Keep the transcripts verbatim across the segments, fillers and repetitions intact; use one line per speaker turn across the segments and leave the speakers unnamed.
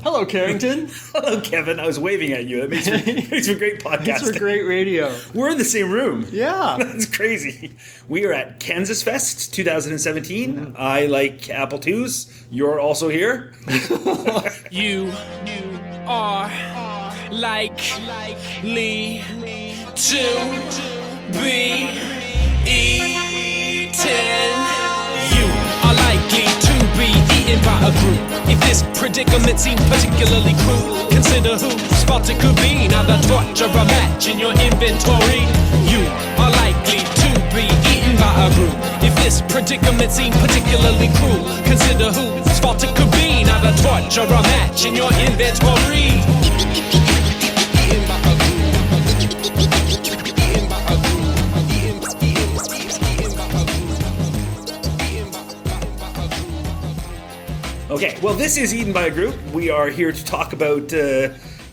Hello, Carrington.
Hello, Kevin. I was waving at you. That makes for, makes for great podcasting.
It's for great radio.
We're in the same room.
Yeah.
That's crazy. We are at Kansas Fest twenty seventeen. Mm-hmm. I like Apple twos. You're also here.
You, you are likely to be eaten. You are likely to be eaten by a group. If this predicament seems particularly cruel, consider whose fault it could be. Now the torture a match in your inventory. You are likely to be eaten by a group. If this predicament seems particularly cruel, consider whose fault it could be. Now the torture a match in your inventory.
Okay, well, this is Eaten by a Group. We are here to talk about, uh,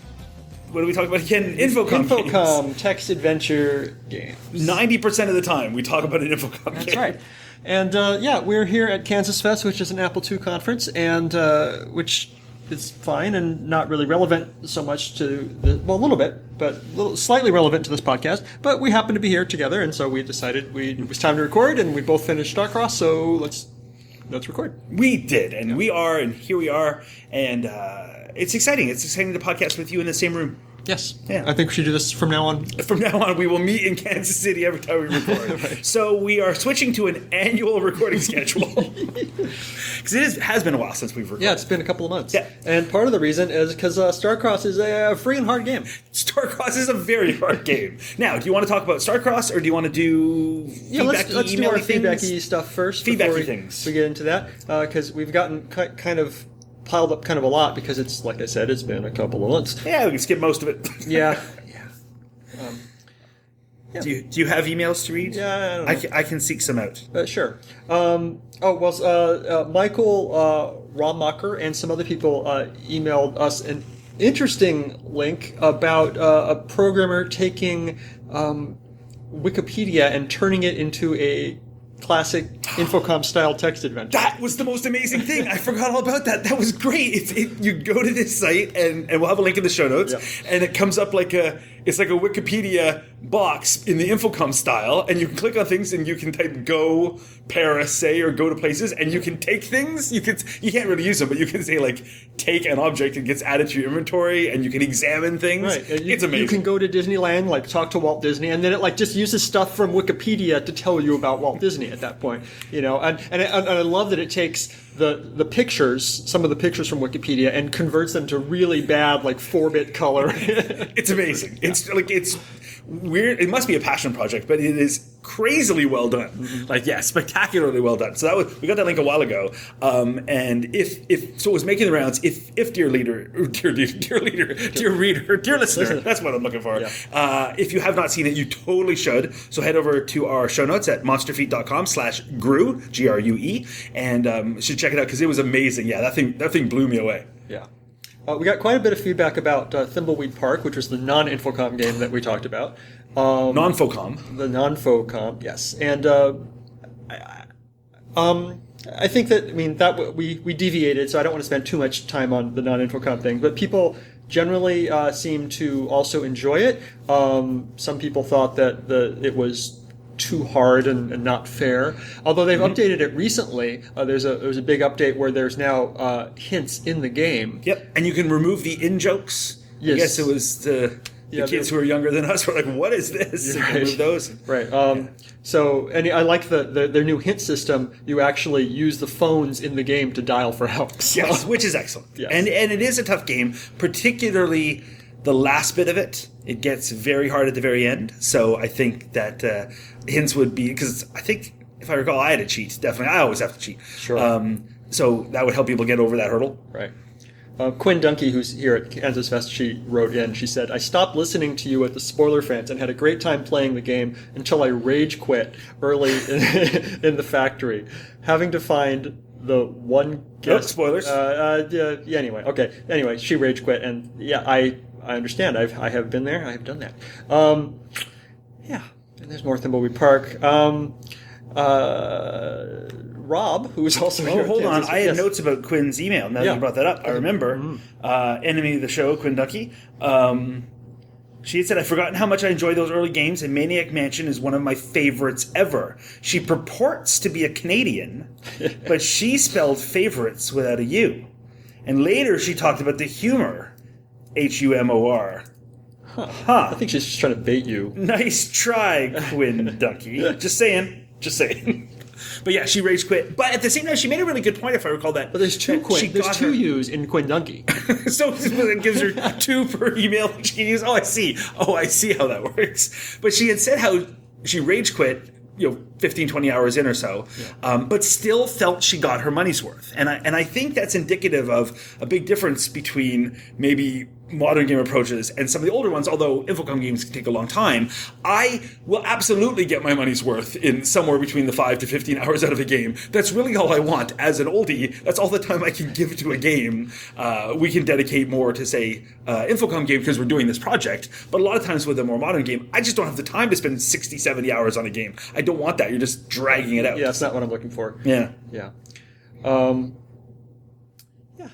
what do we talk about again? Infocom
Infocom
games.
text adventure games.
ninety percent of the time we talk about an Infocom
That's
game.
right. And uh, yeah, we're here at Kansas Fest, which is an Apple two conference, and uh, which is fine and not really relevant so much to, the, well, a little bit, but a little, slightly relevant to this podcast. But we happen to be here together, and so we decided we, it was time to record, and we both finished Starcross, so let's let's record.
We did, and yeah. we are, and here we are, and uh, it's exciting. It's exciting to podcast with you in the same room.
Yes.
Yeah.
I think we should do this from now on.
From now on, we will meet in Kansas City every time we record. Right. So we are switching to an annual recording schedule. Because it is, has been a while since we've recorded.
Yeah, it's been a couple of months.
Yeah.
And part of the reason is because uh, Starcross is a free and hard game.
Starcross is a very hard game. Now, do you want to talk about Starcross, or do you want to do
yeah, let's, let's do our
things?
feedbacky stuff first.
Feedbacky
before we,
things.
We get into that, because uh, we've gotten ki- kind of piled up kind of a lot, because it's, like I said, it's been a couple of months.
Yeah, we can skip most of it.
Yeah. yeah. Um, yeah.
Do you, do you have emails to read?
Yeah, I don't know.
I can, I can seek some out.
Uh, sure. Um, oh, well, uh, uh, Michael uh, Romacher and some other people uh, emailed us an interesting link about uh, a programmer taking um, Wikipedia and turning it into a classic Infocom-style text adventure.
That was the most amazing thing. I forgot all about that. That was great. It, it, you go to this site, and, and we'll have a link in the show notes,
yeah.
and it comes up like a, it's like a Wikipedia box in the Infocom style, and you can click on things, and you can type go Paris, say, or go to places, and you can take things. You can, you can't really use them, but you can say, like, take an object and gets added to your inventory, and you can examine things.
Right. You,
it's amazing.
You can go to Disneyland, like, talk to Walt Disney, and then it, like, just uses stuff from Wikipedia to tell you about Walt Disney at that point. You know, and, and, I, and I love that it takes the the pictures, some of the pictures from Wikipedia, and converts them to really bad, like, four-bit color.
It's amazing. Yeah. It's like it's weird. It must be a passion project, but it is crazily well done. Mm-hmm. Like, yeah, spectacularly well done. So that was we got that link a while ago. Um, and if if so, it was making the rounds. If if dear leader, or dear dear dear leader, dear reader, dear listener, that's what I'm looking for.
Yeah.
Uh, if you have not seen it, you totally should. So head over to our show notes at monsterfeet dot com slash grue G R U E, and um, should check it out because it was amazing. Yeah, that thing that thing blew me away.
Yeah. Uh, we got quite a bit of feedback about uh, Thimbleweed Park, which was the non-Infocom game that we talked about. Um,
Non-Focom.
The non-Focom, yes. And uh, I, um, I think that, I mean, that w- we, we deviated, so I don't want to spend too much time on the non-Infocom thing, but people generally uh, seem to also enjoy it. Um, some people thought that the it was too hard and, and not fair. Although they've mm-hmm. updated it recently, uh, there's a there's a big update where there's now uh, hints in the game.
Yep, and you can remove the in jokes.
Yes.
I guess it was the, the
yeah,
kids who are younger than us were like, "What is this?"
Right.
And remove those.
Right. Um,
yeah.
So, and I like the, the their new hint system. You actually use the phones in the game to dial for help. So.
Yes, which is excellent.
Yes.
And and it is a tough game, particularly the last bit of it. It gets very hard at the very end. So I think that uh, hints would be, because I think, if I recall, I had to cheat. Definitely, I always have to cheat.
Sure.
Um, so that would help people get over that hurdle.
Right. Uh, Quinn Dunkey, who's here at Kansas Fest, she wrote in. She said, "I stopped listening to you at the Spoiler Fence and had a great time playing the game until I rage quit early in, in the factory, having to find the one
No
guest."
spoilers.
Uh, uh, yeah, yeah, anyway, okay. Anyway, she rage quit, and yeah, I I understand. I've I have been there. I have done that. Um, yeah, and there's more Thimbleweed Park. Um, uh, Rob, who is also here
Oh,
at
hold on.
Kansas.
I had
Yes.
notes about Quinn's email. Now that
Yeah.
you brought that up, I remember. Uh, enemy of the show, Quinn Ducky. Um, she had said, I've forgotten how much I enjoy those early games, and Maniac Mansion is one of my favorites ever. She purports to be a Canadian, but she spelled favorites without a U. And later she talked about the humor, H U M O R.
I
Huh.
think she's just trying to bait you.
Nice try, Quinn Ducky. Just saying. Just saying. But yeah, she rage quit. But at the same time, she made a really good point, if I recall that.
But there's two
that she
Quinn. There's
got
two
her-
U's in Quinn Dunkey.
So it gives her two per email that she can use. Oh, I see. Oh, I see how that works. But she had said how she rage quit, you know, fifteen, twenty hours in or so, um, but still felt she got her money's worth. And I, and I think that's indicative of a big difference between maybe modern game approaches and some of the older ones, although Infocom games can take a long time. I will absolutely get my money's worth in somewhere between the five to fifteen hours out of a game. That's really all I want. As an oldie, that's all the time I can give to a game. Uh, we can dedicate more to, say, uh, Infocom game because we're doing this project, but a lot of times with a more modern game, I just don't have the time to spend sixty, seventy hours on a game. I don't want that. You're just dragging it out.
Yeah, that's not what I'm looking for.
Yeah.
Yeah. Um, yeah.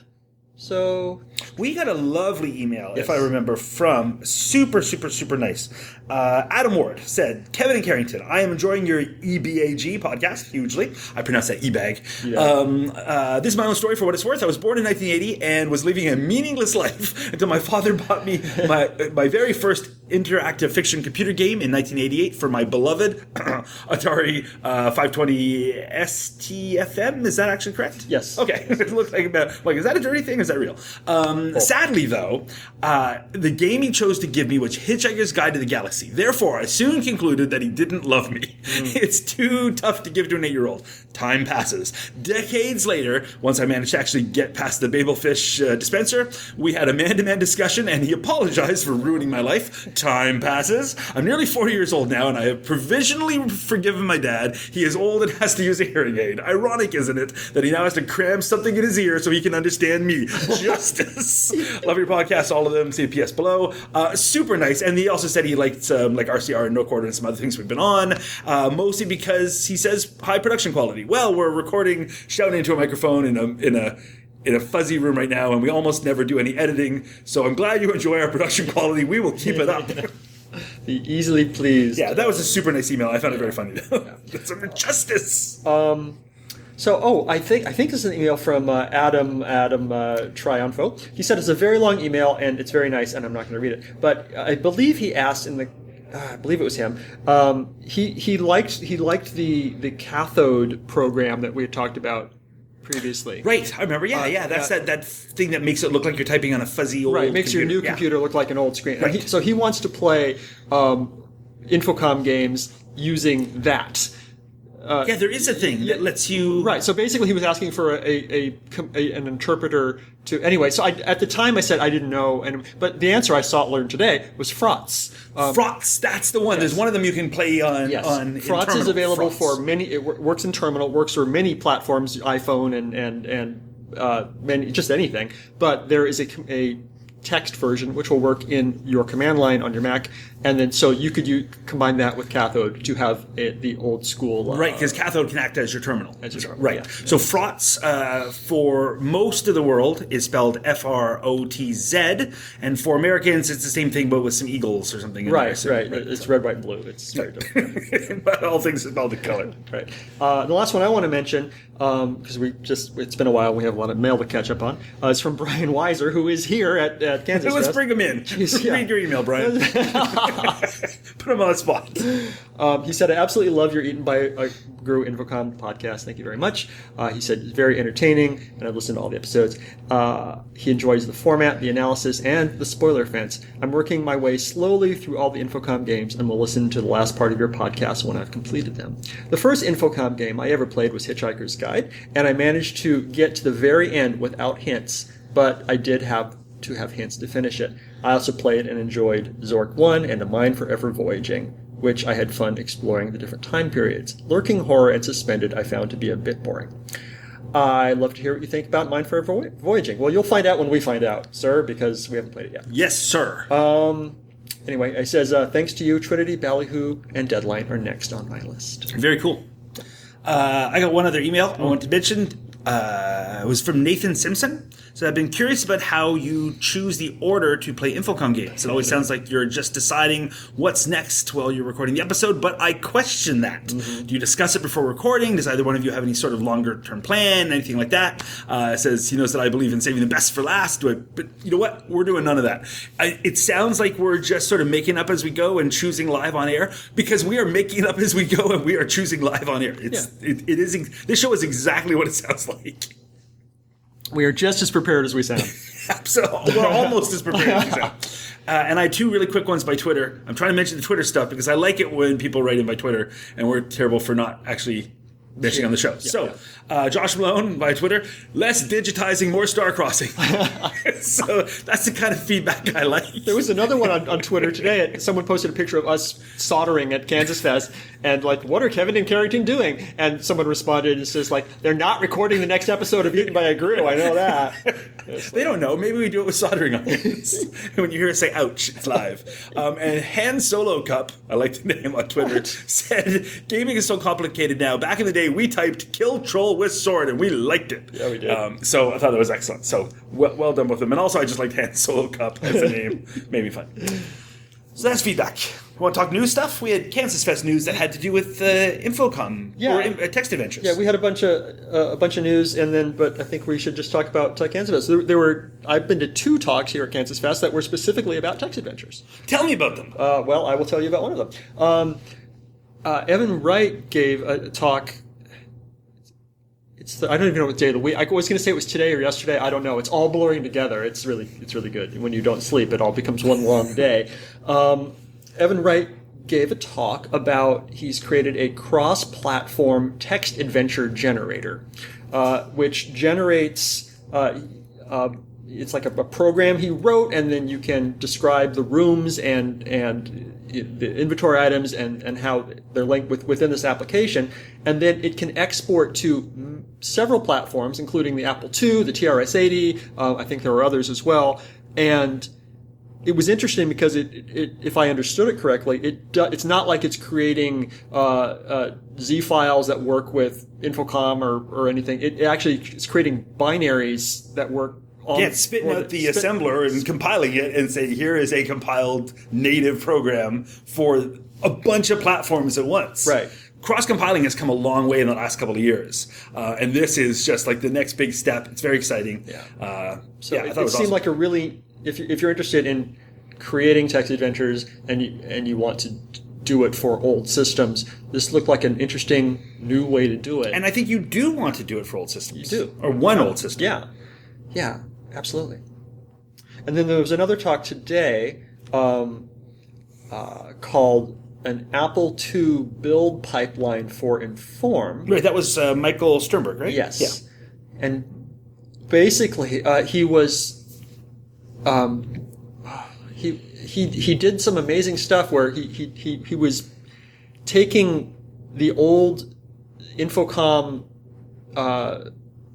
So,
We got a lovely email,
Yes.
if I remember, from super, super, super nice. Uh, Adam Ward said, Kevin and Carrington, I am enjoying your E B A G podcast hugely. I pronounce that E-bag.
Yeah.
Um, uh, this is my own story for what it's worth. I was born in nineteen eighty and was living a meaningless life until my father bought me my my very first interactive fiction computer game in nineteen eighty-eight for my beloved Atari uh, five twenty S T F M. Is that actually correct?
Yes.
Okay. It looked like about, like, is that a dirty thing? Is that real? Um, Sadly, though, uh, the game he chose to give me was Hitchhiker's Guide to the Galaxy. Therefore, I soon concluded that he didn't love me. It's too tough to give to an eight-year-old. Time passes. Decades later, once I managed to actually get past the Babelfish uh, dispenser, we had a man-to-man discussion, and he apologized for ruining my life. Time passes. I'm nearly forty years old now, and I have provisionally forgiven my dad. He is old and has to use a hearing aid. Ironic, isn't it, that he now has to cram something in his ear so he can understand me. Justice. Love your podcast, all of them. See P S below. Uh, super nice. And he also said he liked um, like R C R and No Quarter and some other things we've been on, uh, mostly because he says high production quality. Well, we're recording, shouting into a microphone in a in a in a fuzzy room right now, and we almost never do any editing. So I'm glad you enjoy our production quality. We will keep it up.
be easily pleased.
Yeah, that was a super nice email. I found it very funny. That's some justice.
So, oh, I think I think this is an email from uh, Adam Adam uh, Triunfo. He said it's a very long email and it's very nice, and I'm not going to read it. But I believe he asked in the, uh, I believe it was him. Um, he he liked he liked the the cathode program that we had talked about previously.
Right, I remember. Yeah,
Uh,
yeah. That's
yeah.
that, that thing that makes it look like you're typing on a fuzzy old
Right, it makes your new
Yeah.
computer look like an old screen. And
Right.
he, so he wants to play um, Infocom games using that.
Yeah, there is a thing that lets you.
Right. So basically, he was asking for a, a, a, a an interpreter to. Anyway, so I, at the time I said I didn't know, and but the answer I saw learned today was Frotz. Um,
Frotz, that's the one. There's one of them you can play on.
Yes,
on in
Frotz is
terminal.
available
Frotz.
for many. It wor- works in terminal. Works for many platforms, iPhone and and and uh, many, just anything. But there is a, com- a text version which will work in your command line on your Mac, and then so you could you combine that with Cathode to have a, the old school. Uh,
Right, because Cathode can act as your terminal.
As your terminal,
Right.
yeah.
So Frotz, uh, for most of the world, is spelled F R O T Z, and for Americans, it's the same thing, but with some eagles or something. In
Right,
there. So-
right. It's red, white, and blue. It's very different.
But all things are spelled in color.
Right. Uh, the last one I want to mention, because we just it's been a while, we have a lot of mail to catch up on. Uh, is from Brian Weiser, who is here at, at Kansas.
Let's
Fest.
bring him in.
Jeez, yeah.
Read your email, Brian. Put him on the spot.
Um, he said, I absolutely love your Eaten by a Guru Infocom podcast. Thank you very much. Uh, he said, it's very entertaining, and I've listened to all the episodes. Uh, he enjoys the format, the analysis, and the spoiler fence. I'm working my way slowly through all the Infocom games, and will listen to the last part of your podcast when I've completed them. The first Infocom game I ever played was Hitchhiker's Guide, and I managed to get to the very end without hints, but I did have to have hints to finish it. I also played and enjoyed Zork one and A Mind Forever Voyaging, which I had fun exploring the different time periods. Lurking Horror and Suspended I found to be a bit boring. I'd love to hear what you think about Mind Forever Voy- Voyaging. Well, you'll find out when we find out, sir, because we haven't played it yet.
Yes, sir.
Um. Anyway, it says, uh, thanks to you, Trinity, Ballyhoo, and Deadline are next on my list.
Very cool. Uh, I got one other email I want to mention. Uh, it was from Nathan Simpson. So I've been curious about how you choose the order to play Infocom games. It always sounds like you're just deciding what's next while you're recording the episode, but I question that. Mm-hmm. Do you discuss it before recording? Does either one of you have any sort of longer term plan, anything like that? Uh, it says he knows that I believe in saving the best for last. Do I? But you know what? We're doing none of that. I, it sounds like we're just sort of making up as we go and choosing live on air, because we are making up as we go and we are choosing live on air. It's, yeah. it, it is. This show is exactly what it sounds like.
We are just as prepared as we sound.
So we're almost as prepared as we sound. Uh, and I had two really quick ones by Twitter. I'm trying to mention the Twitter stuff because I like it when people write in by Twitter, and we're terrible for not actually mentioning on the show. Yeah, so, yeah. Uh, Josh Malone by Twitter, less digitizing, more star crossing. So that's the kind of feedback I like.
There was another one on, on Twitter today. Someone posted a picture of us soldering at Kansas Fest, and like, what are Kevin and Carrington doing? And someone responded and says, like, they're not recording the next episode of Eaten by a Grill. I know that.
They don't know. Maybe we do it with soldering irons. When you hear us say, ouch, it's live. Um, and Han Solo Cup, I like the name on Twitter, what? said, gaming is so complicated now. Back in the day, we typed kill troll with sword, and we liked it.
Yeah, we did.
Um, so I thought that was excellent. So well, well done both of them. And also, I just liked Han Solo Cup as a name. Made me fun. So that's feedback. We want to talk news stuff? We had Kansas Fest news that had to do with uh, Infocom
yeah.
or uh, text adventures.
Yeah, we had a bunch of uh, a bunch of news, and then but I think we should just talk about uh, Kansas Fest. There, there were I've been to two talks here at Kansas Fest that were specifically about text adventures.
Tell me about them.
Uh, well, I will tell you about one of them. Um, uh, Evan Wright gave a talk. It's the, I don't even know what day of the week. I was going to say it was today or yesterday. I don't know. It's all blurring together. It's really it's really good. When you don't sleep, it all becomes one long day. Um, Evan Wright gave a talk about he's created a cross-platform text adventure generator, uh, which generates. Uh, uh, it's like a, a program he wrote, and then you can describe the rooms and and the inventory items and, and how they're linked with, within this application. And then it can export to several platforms, including the Apple two, the T R S eighty. Uh, I think there are others as well. And it was interesting because it, it if I understood it correctly, it do, it's not like it's creating uh, uh, Z files that work with Infocom or, or anything. It, it actually is creating binaries that work.
Yeah, it's spitting out the spit, assembler and compiling it and saying, here is a compiled native program for a bunch of platforms at once.
Right.
Cross-compiling has come a long way in the last couple of years. Uh, and this is just like the next big step. It's very exciting.
Yeah.
Uh,
so
yeah,
it,
I thought
it,
it was
seemed
awesome.
like a really, if, you, if you're interested in creating text adventures and you, and you want to do it for old systems, this looked like an interesting new way to do it.
And I think you do want to do it for old systems.
You do.
Or one old system.
Yeah. Yeah. Absolutely. And then there was another talk today um, uh, called an Apple two build pipeline for Inform.
Right, that was uh, Michael Sternberg, right?
Yes.
Yeah.
And basically, uh, he was um, he he he did some amazing stuff where he he he, he was taking the old Infocom uh,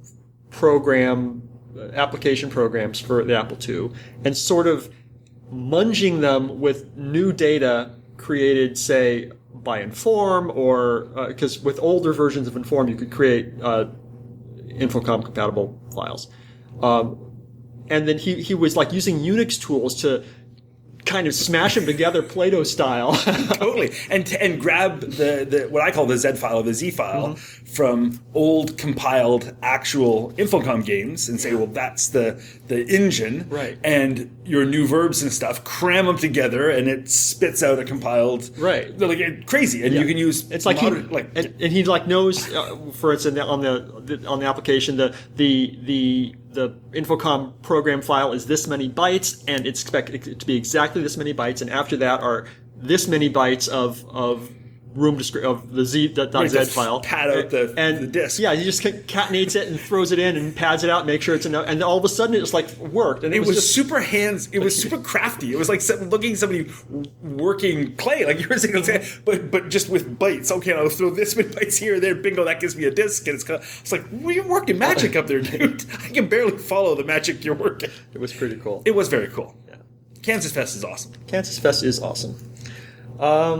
program. application programs for the Apple two and sort of munging them with new data created, say, by Inform or because uh, with older versions of Inform you could create uh, Infocom compatible files. Um, and then he, he was like using Unix tools to kind of smash them together Play-Doh style.
Totally. And and grab the, the what I call the Z file or the Z file mm-hmm. from old compiled actual Infocom games and say, well, that's the the engine.
Right.
And your new verbs and stuff, cram them together and it spits out a compiled.
Right.
They're like crazy. And
yeah.
you can use
it's like
modern,
he
like
and, and he like knows uh, for instance on the on the application the the the the Infocom program file is this many bytes, and it's expected it to be exactly this many bytes, and after that are this many bytes of of room descri- of the Z that
right,
.z file.
Pad out the,
and,
the disk.
Yeah, he just concatenates it and throws it in and pads it out, make sure it's enough, and all of a sudden it just like worked. And it,
it
was,
was
just,
super hands. It was super crafty. It was like looking at somebody working clay, like you were saying, but but just with bytes. Okay, I'll throw this many bytes here, there. Bingo, that gives me a disk. And it's it's like, well, you're working magic up there, dude. I can barely follow the magic you're working.
It was pretty cool.
It was very cool.
Yeah.
Kansas Fest is awesome.
Kansas Fest is awesome. Um,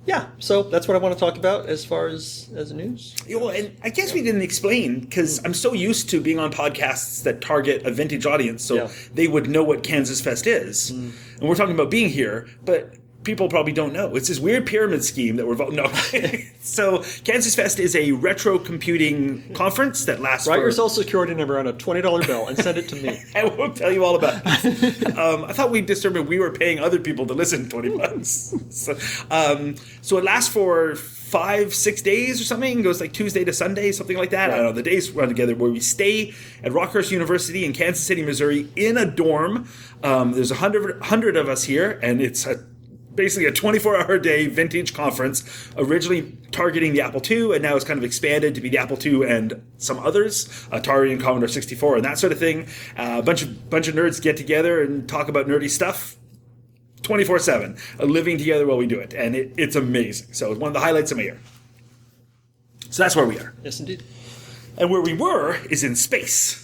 yeah, so that's what I want to talk about as far as as news.
You know, and I guess we didn't explain because I'm so used to being on podcasts that target a vintage audience, so
Yeah.
they would know what Kansas Fest is. And we're talking about being here, but people probably don't know. It's this weird pyramid scheme that we're voting. No. So Kansas Fest is a retro computing conference that lasts
Write
for...
your social security number on a twenty dollar bill and send it to me.
I won't tell you all about it. um, I thought we determined we were paying other people to listen twenty bucks. So, um, so it lasts for five, six days or something. It goes like Tuesday to Sunday, something like that. I don't know. The days run together where we stay at Rockhurst University in Kansas City, Missouri in a dorm. Um, there's a hundred, hundred of us here, and it's a basically a twenty-four hour day vintage conference, originally targeting the Apple two, and now it's kind of expanded to be the Apple two and some others, Atari and Commodore sixty-four and that sort of thing. Uh, a bunch of bunch of nerds get together and talk about nerdy stuff twenty-four seven, uh, living together while we do it, and it, it's amazing. So it's one of the highlights of my year. So that's where we are.
Yes, indeed.
And where we were is in space.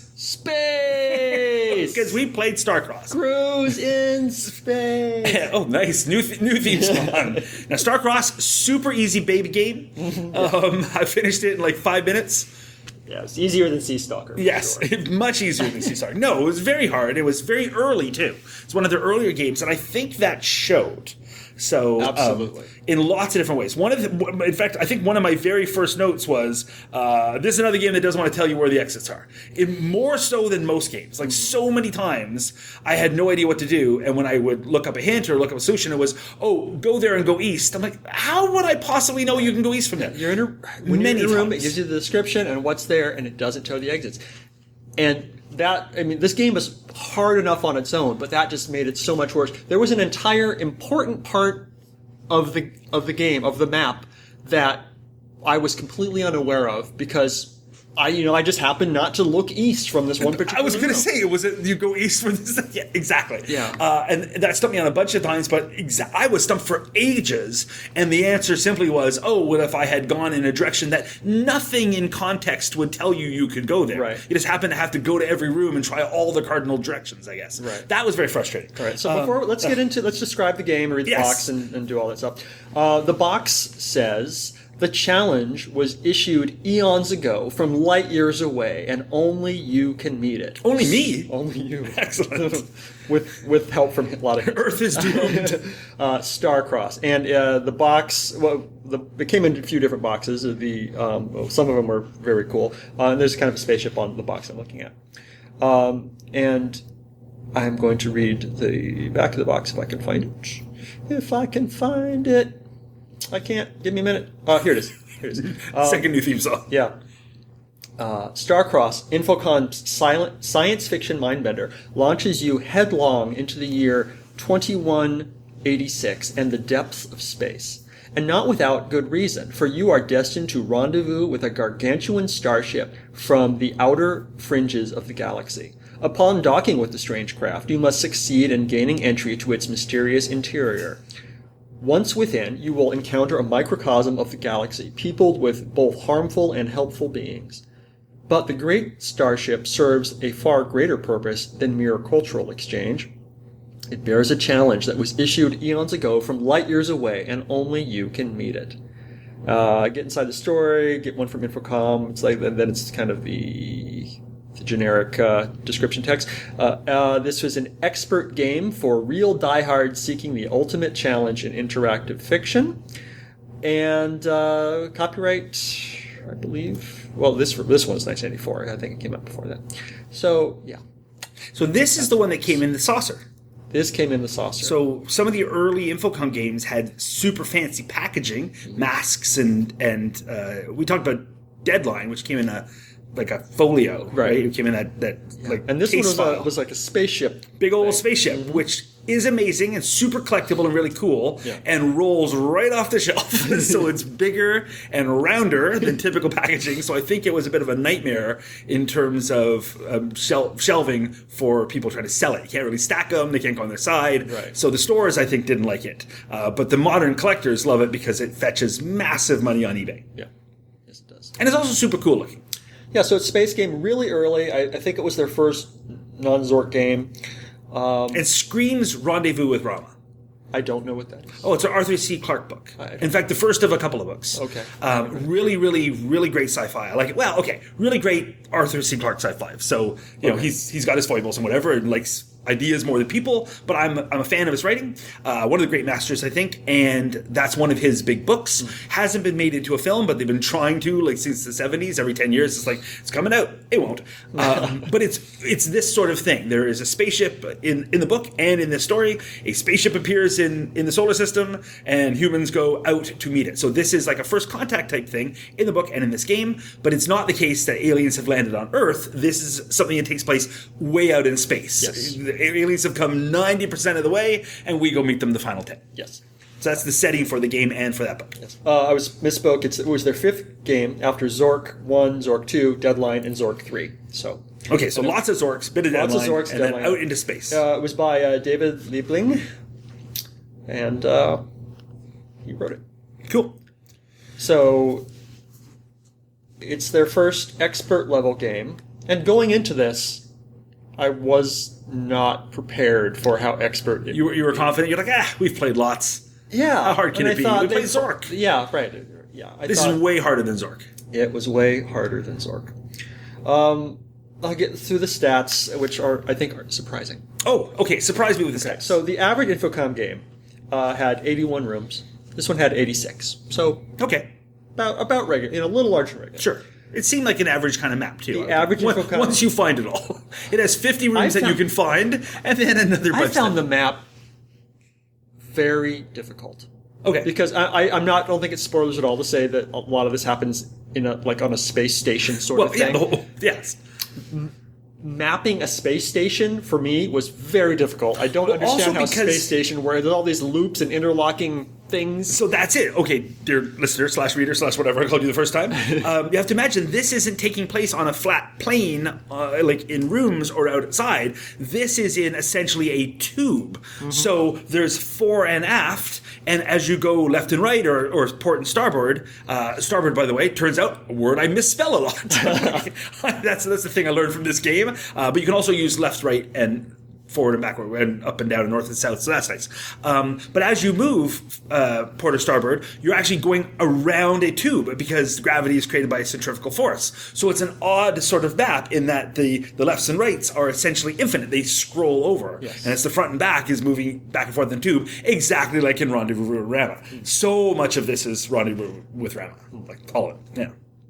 Space!
Because we played Starcross.
Cruise in space!
Oh, nice. New th- new theme song. Now, Starcross, super easy baby game. Um, I finished it in like five minutes.
Yeah, it's easier than Sea Stalker. for
Yes,
sure.
much easier than Sea Stalker. No, it was very hard. It was very early, too. It's one of their earlier games, and I think that showed. So, um,
Absolutely.
in lots of different ways. One of the, in fact, I think one of my very first notes was, uh, this is another game that doesn't want to tell you where the exits are. It, more so than most games. Like, so many times, I had no idea what to do, and when I would look up a hint or look up a solution, it was, oh, go there and go east. I'm like, how would I possibly know you can go east from there?
You're in a, when
Many
you're in a room,
times.
it gives you the description and what's there, and it doesn't tell you the exits. And that, I mean, this game was hard enough on its own, but that just made it so much worse. There was an entire important part of the of the game, of the map, that I was completely unaware of because I, you know, I just happened not to look east from this one particular
I was going to
room.
say, was it you go east from this? Yeah, exactly.
Yeah.
Uh, and that stumped me on a bunch of times, but exa- I was stumped for ages, and the answer simply was, oh, what if I had gone in a direction that nothing in context would tell you you could go there?
Right.
You just happen to have to go to every room and try all the cardinal directions, I guess.
Right.
That was very frustrating.
All right, so before let's get into let's describe the game, read the
Yes.
box, and, and do all that stuff. Uh, the box says the challenge was issued eons ago from light years away, and only you can meet it.
Only me?
Only you.
Excellent.
with with help from a lot of hints.
Earth is doomed.
uh, Starcross, and uh, the box. Well, the, it came in a few different boxes. The um, well, some of them were very cool. Uh, and there's kind of a spaceship on the box I'm looking at, um, and I'm going to read the back of the box if I can find it. If I can find it, I can't. Give me a minute. Uh, here it is. Here it is. Um,
Second new theme song.
yeah. Uh, Starcross, Infocom's silent science fiction mindbender, launches you headlong into the year twenty-one eighty-six and the depths of space. And not without good reason, for you are destined to rendezvous with a gargantuan starship from the outer fringes of the galaxy. Upon docking with the strange craft, you must succeed in gaining entry to its mysterious interior. Once within, you will encounter a microcosm of the galaxy, peopled with both harmful and helpful beings. But the great starship serves a far greater purpose than mere cultural exchange. It bears a challenge that was issued eons ago from light years away, and only you can meet it. Uh, get inside the story, get one from Infocom. It's like, and then it's kind of the, the generic uh, description text. Uh, uh, this was an expert game for real diehards seeking the ultimate challenge in interactive fiction. And uh, copyright, I believe. Well, this this one was nineteen eighty-four. I think it came out before that. So yeah,
So this is the one that came in the saucer.
this came in the saucer.
So some of the early Infocom games had super fancy packaging, masks, and and uh, we talked about Deadline, which came in a like a folio, right?
Right.
It came in that that like
and this one
case
was,
file.
a, was like a spaceship.
big old
thing.
spaceship, which is amazing and super collectible and really cool,
Yeah.
and rolls right off the shelf. So it's bigger and rounder than typical packaging. So I think it was a bit of a nightmare in terms of um, shel- shelving for people trying to sell it. You can't really stack them; they can't go on their side.
Right.
So the stores, I think, didn't like it, uh, but the modern collectors love it because it fetches massive money on eBay,
Yeah, yes it does.
and it's also super cool looking.
Yeah, so it's Space Game really early. I, I think it was their first non-Zork game. Um,
It screams Rendezvous with Rama.
I don't know what that is.
Oh, it's an Arthur C. Clarke book.
I-
In fact, the first of a couple of books.
Okay.
Um, really, really, really great sci-fi. I like it. Well, okay, really great Arthur C. Clarke sci-fi. So you know
Okay.
he's he's got his foibles and whatever, and likes ideas more than people. But I'm I'm a fan of his writing. Uh, one of the great masters, I think, and that's one of his big books.
Mm.
Hasn't been made into a film, but they've been trying to like since the seventies. Every ten years, it's like it's coming out. It won't. Um, but it's it's this sort of thing. There is a spaceship in in the book and in this story. A spaceship appears in in the solar system, and humans go out to meet it. So this is like a first contact type thing in the book and in this game. But it's not the case that aliens have landed on Earth. This is something that takes place way out in space.
Yes.
The aliens have come ninety percent of the way, and we go meet them the final ten.
Yes.
So that's the setting for the game and for that book.
Uh, I was misspoke. It's, it was their fifth game after Zork one, Zork two, Deadline, and Zork three. So
Okay, so lots of Zorks, bit of
Lots of
Deadline,
Zorks,
and
Deadline.
then out into space.
uh, it was by uh, David Liebling, and uh, he wrote it.
Cool.
So it's their first expert level game, and going into this, I was not prepared for how expert it.
You were, you were confident. You're like, ah, we've played lots.
yeah,
How hard can
and
it
I
be?
thought
We
they-
played Zork.
Yeah, right. Yeah, I
This
thought
is way harder than Zork.
it was way harder than Zork. Um, I'll get through the stats, which are I think are surprising.
Oh, okay. Surprise me with the stats.
So the average Infocom game uh, had eighty-one rooms. This one had eighty-six. So
okay,
about about regular, you know, a little larger than regular.
sure. It seemed like an average kind of map too.
The average
Once-
Infocom-
once you find it all, it has fifty rooms
I
that you
found-
can find, and then another bunch.
I found
that-
the map very difficult.
Okay.
Because I, I, I'm not. I don't think it's spoilers at all to say that a lot of this happens in a like on a space station sort
well,
of
yeah,
thing.
the whole, yes.
Mapping a space station for me was very difficult. I don't
Well, also
understand how a
because-
space station where there's all these loops and interlocking things.
So that's it. Okay, dear listener slash reader slash whatever I called you the first time. Um, you have to imagine this isn't taking place on a flat plane, uh, like in rooms or outside. This is in essentially a tube.
Mm-hmm.
So there's fore and aft, and as you go left and right or, or port and starboard, uh, starboard, by the way, turns out a word I misspell a lot. that's that's the thing I learned from this game. Uh, but you can also use left, right, and forward and backward and up and down and north and south, so that's nice. Um, but as you move uh, port or starboard, you're actually going around a tube because gravity is created by a centrifugal force. So it's an odd sort of map in that the, the lefts and rights are essentially infinite. They scroll over.
Yes.
And it's the front and back is moving back and forth in the tube, exactly like in Rendezvous with Rama. So much of this is Rendezvous with Rama, like all of it. Yeah.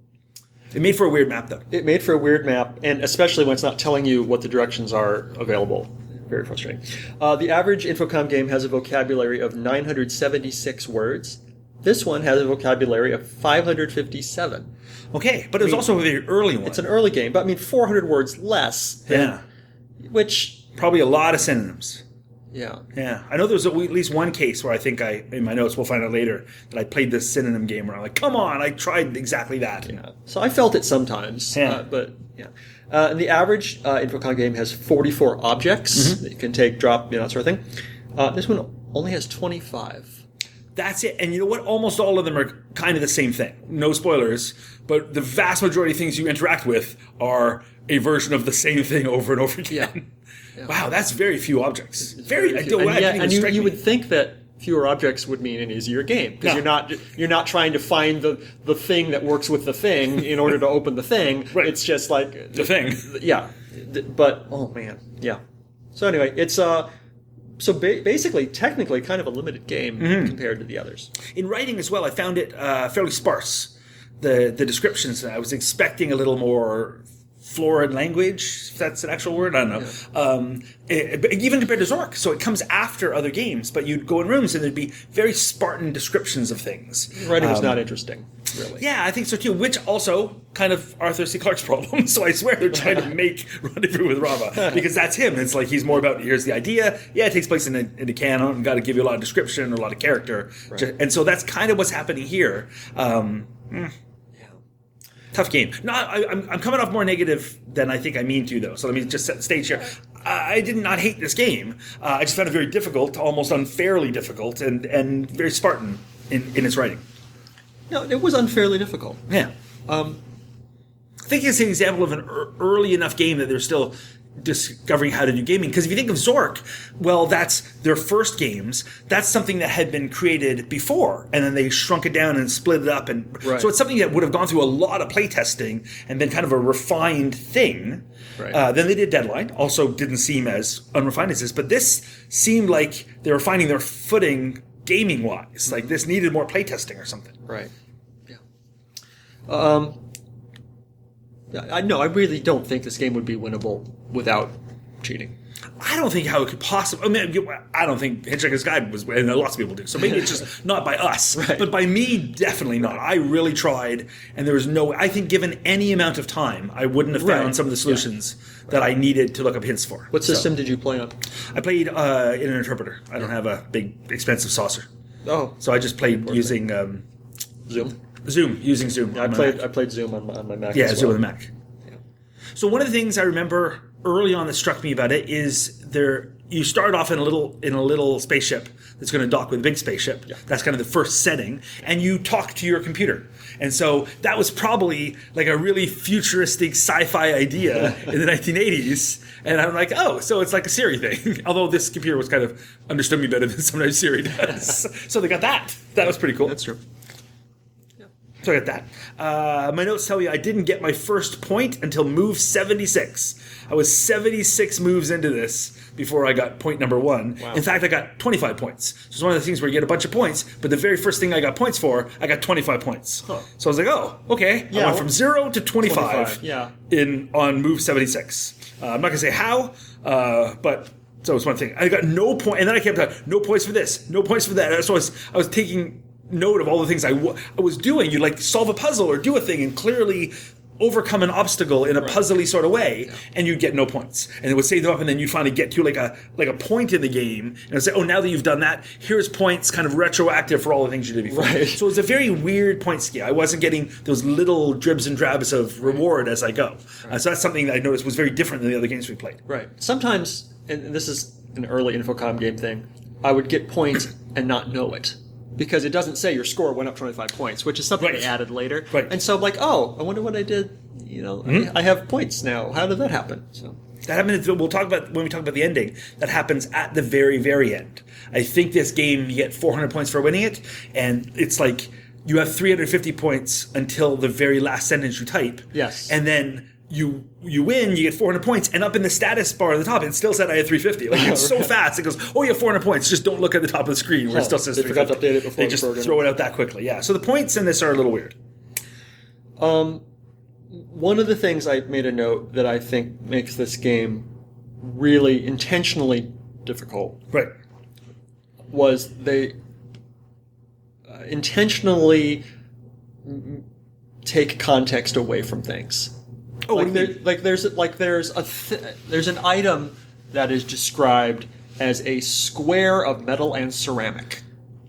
It made for a weird map, though.
It made for a weird map, and especially when it's not telling you what the directions are available. Very frustrating. Uh, the average Infocom game has a vocabulary of nine hundred seventy-six words. This one has a vocabulary of five hundred fifty-seven.
Okay, but it was also a very early one.
It's an early game, but I mean four hundred words less. Than,
yeah.
Which,
Probably a lot of synonyms.
yeah.
Yeah, I know there was at least one case where I think I, in my notes, we'll find out later, that I played this synonym game where I'm like, come on, I tried exactly that.
Yeah. So I felt it sometimes.
Yeah.
Uh, but, yeah. Uh, and the average uh, Infocom game has forty-four objects that you can take, drop, you know, that sort of thing. Uh, this one only has twenty-five.
That's it. And you know what? Almost all of them are kind of the same thing. No spoilers, but the vast majority of things you interact with are a version of the same thing over and over again.
Yeah.
Wow, that's very few objects.
It's
very, I
few.
don't,
and
that
yet-
didn't even
and you,
strike
you
me.
would think that fewer objects would mean an easier game because
No.
you're not you're not trying to find the, the thing that works with the thing in order to open the thing.
Right.
It's just like
The thing.
Yeah, but oh man, yeah. So anyway, it's uh, so ba- basically, technically, kind of a limited game
Mm-hmm.
compared to the others.
In writing as well, I found it uh, fairly sparse. The the descriptions, I was expecting a little more florid language, if that's an actual word, I don't know. Um, it- but even compared to Zork, so it comes after other games, but you'd go in rooms and there'd be very Spartan descriptions of things.
Writing was
Um,
not interesting, really.
Yeah, I think so too, which also kind of Arthur C. Clarke's problem. So I swear they're trying to make Rendezvous with Rama because that's him. It's like he's more about here's the idea. Yeah, it takes place in a, in a canon and got to give you a lot of description or a lot of character.
Right.
And so that's kind of what's happening here. Um, mm, tough game. No, I, I'm, I'm coming off more negative than I think I mean to, though. So let me just set the stage here. I, I did not hate this game. Uh, I just found it very difficult, almost unfairly difficult, and, and very Spartan in, in its writing.
No, it was unfairly difficult.
Yeah.
Um,
I think it's an example of an er- early enough game that there's still discovering how to do gaming. Because if you think of Zork, well, that's their first games. That's something that had been created before, and then they shrunk it down and split it up. And
Right.
so it's something that would have gone through a lot of playtesting and been kind of a refined thing.
Right.
Uh, then they did Deadline. Also didn't seem as unrefined as this, but this seemed like they were finding their footing gaming-wise. Like this needed more playtesting or something.
Right. Yeah. Um. I know. I really don't think this game would be winnable without cheating.
I don't think how it could possibly. I mean, you- I don't think Hitchhiker's Guide was, and lots of people do. So maybe it's just not by us,
Right.
but by me, definitely not. I really tried, and there was no. I think given any amount of time, I wouldn't have found
Right.
some of the solutions that I needed to look up hints for.
What
So,
system did you play on?
I played uh, in an interpreter. I don't have a big, expensive saucer,
Oh,
so I just played using um,
Zoom.
Zoom, using Zoom.
I
on my
played.
Mac.
I played Zoom on my, on my Mac.
Yeah,
as
Zoom
well.
on the Mac. So one of the things I remember early on that struck me about it is there you start off in a little in a little spaceship that's going to dock with a big spaceship.
Yeah.
That's kind of the first setting, and you talk to your computer. And so that was probably like a really futuristic sci-fi idea in the nineteen eighties. And I'm like, oh, so it's like a Siri thing. Although this computer was kind of understood me better than sometimes Siri does. So they got that. That was pretty cool.
That's true.
So I got that. Uh, my notes tell you I didn't get my first point until move seventy-six. I was seventy-six moves into this before I got point number one.
Wow.
In fact, I got twenty-five points. So it's one of the things where you get a bunch of points, but the very first thing I got points for, I got twenty-five points.
Huh.
So I was like, oh, okay.
Yeah,
I went
well-
from zero to twenty-five,
twenty-five, yeah.
in on move seventy-six. Uh, I'm not going to say how, uh, but... So it was one thing. I got no point, and then I kept going, no points for this, no points for that. So I was, I was taking note of all the things I, w- I was doing. You like solve a puzzle or do a thing and clearly overcome an obstacle in a puzzly sort of way, and you'd get no points. And it would save them up, and then you'd finally get to like a like a point in the game, and it'd say, oh, now that you've done that, here's points kind of retroactive for all the things you did before.
Right.
So it was a very weird point scale. I wasn't getting those little dribs and drabs of reward as I go. Uh, so that's something that I noticed was very different than the other games we played.
Right. Sometimes, and this is an early Infocom game thing, I would get points and not know it. Because it doesn't say your score went up twenty-five points, which is something
Right.
they added later.
Right.
And so I'm like, oh, I wonder what I did. You know,
Mm-hmm.
I, I have points now. How did that happen? So
That happens. We'll talk about when we talk about the ending. That happens at the very, very end. I think this game you get four hundred points for winning it, and it's like you have three hundred fifty points until the very last sentence you type.
Yes.
and then you you win, you get four hundred points, and up in the status bar at the top, it still said I had three hundred fifty. Like it's so fast, it goes, oh, you have four hundred points. Just don't look at the top of the screen where it
Huh.
still says
They
three
forgot
hundred
to
fifty.
update it before
They
the
just
program.
throw it out that quickly. Yeah. So the points in this are a little weird.
Um, one of the things I made a note that I think makes this game really intentionally difficult
Right.
was they uh, intentionally mm, take context away from things.
Oh, what
like,
do you
there,
mean?
like there's like there's a th- there's an item that is described as a square of metal and ceramic,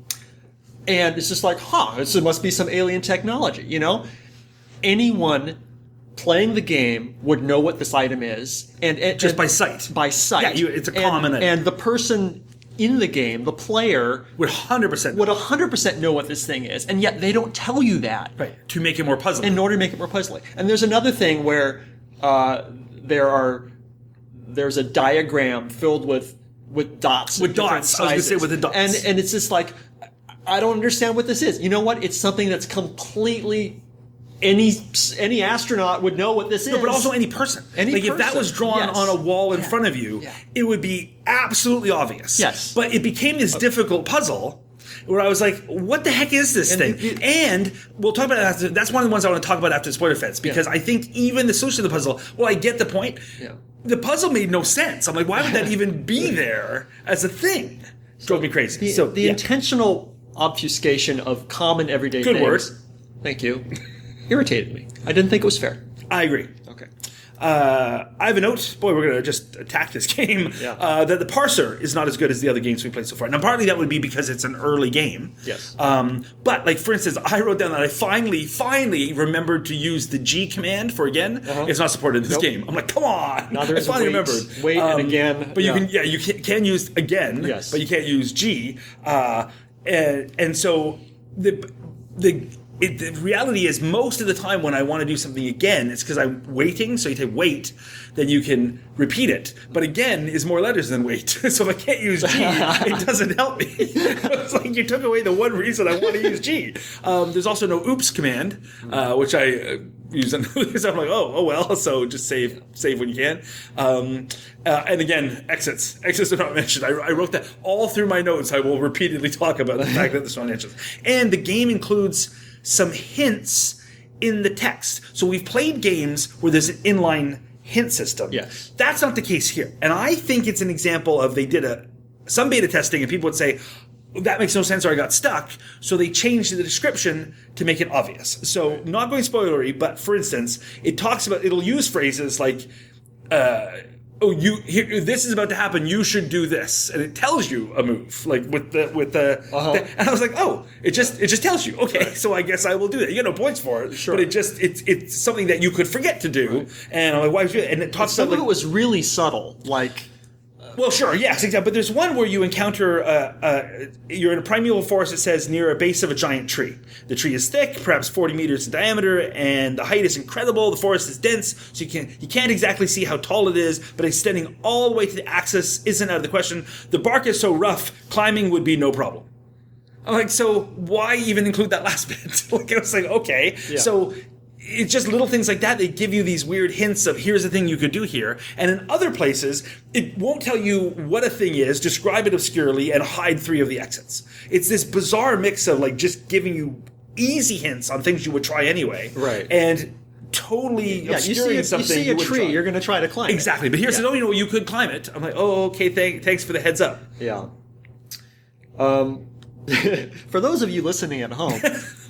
and it's just like, huh, this must be some alien technology, you know? Anyone playing the game would know what this item is, and, and
Just
and-
by sight.
By sight,
Yeah, you- it's a
And-
common item.
And the person in the game, the player,
Would one hundred percent
would one hundred percent know what this thing is, and yet they don't tell you that
right to make it more puzzling.
in order to make it more puzzling. And there's another thing where uh, there are there's a diagram filled with with dots
With
of different
dots. I was gonna say
sizes.
with the dots.
and and it's just like, I don't understand what this is. You know what? It's something that's completely any any astronaut would know what this is.
No, but also any person.
Any
like if that
person.
was drawn
Yes.
on a wall in
Yeah.
front of you,
Yeah.
it would be absolutely obvious.
Yes.
But it became this difficult puzzle where I was like, what the heck is this
And
thing?
it-
and we'll talk about it after, that's one of the ones I want to talk about after Spoiler Fence, because
Yeah.
I think even the solution to the puzzle, well, I get the point.
Yeah.
The puzzle made no sense. I'm like, why would that even be there as a thing? Drove me crazy.
the,
so
the
yeah.
intentional obfuscation of common everyday
Good
things.
word.
Thank you. Irritated me. I didn't think it was fair.
I agree.
Okay.
Uh, I have a note. Boy, we're going to just attack this game.
Yeah.
Uh, that the parser is not as good as the other games we played so far. Now, partly that would be because it's an early game.
Yes.
Um, but, like, for instance, I wrote down that I finally, finally remembered to use the G command for again.
Uh-huh.
It's not supported in this
Nope.
game. I'm like, come on.
Now there's
I finally
wait,
remembered. Um,
wait and again,
But you
yeah.
can, yeah, you can, can use again.
Yes.
But you can't use G. Uh, and, and so the the it, the reality is, most of the time when I want to do something again, it's because I'm waiting. So you take wait, then you can repeat it. But again is more letters than wait. So if I can't use G, it doesn't help me. It's like you took away the one reason I want to use G. Um, there's also no oops command, uh, which I uh, use. I'm like, oh, oh well. So just save, save when you can. Um, uh, and again, exits. Exits are not mentioned. I, I wrote that all through my notes. I will repeatedly talk about the fact that there's no exits. And the game includes some hints in the text. So we've played games where there's an inline hint system.
Yes.
That's not the case here. And I think it's an example of they did a some beta testing and people would say, that makes no sense or I got stuck. So they changed the description to make it obvious. So not going spoilery, but for instance, it talks about, it'll use phrases like, uh, oh, you here, this is about to happen. You should do this, and it tells you a move, like with the with the.
Uh-huh.
the and I was like, oh, it just it just tells you. Okay, so I guess I will do that. You get no points for it,
Sure.
but it just it's it's something that you could forget to do, right. And I'm like, why would you? And it talks
Some
about
of
like,
it was really subtle, like.
well, sure, yes, exactly. But there's one where you encounter, uh, uh, you're in a primeval forest, it says, near a base of a giant tree. The tree is thick, perhaps forty meters in diameter, and the height is incredible. The forest is dense, so you can't, you can't exactly see how tall it is, but extending all the way to the axis isn't out of the question. The bark is so rough, climbing would be no problem. I'm like, so why even include that last bit? Like, I was like, okay.
Yeah.
So it's just little things like that. They give you these weird hints of here's the thing you could do here. And in other places, it won't tell you what a thing is, describe it obscurely, and hide three of the exits. It's this bizarre mix of like just giving you easy hints on things you would try anyway.
Right.
And totally
Yeah, you
obscuring
see a,
something
you see a
would
tree,
try.
you're going to try to climb
Exactly.
it.
But here it
Yeah.
says, oh, you know, you could climb it. I'm like, oh, okay, thank, thanks for the heads up.
Yeah. Um, for those of you listening at home,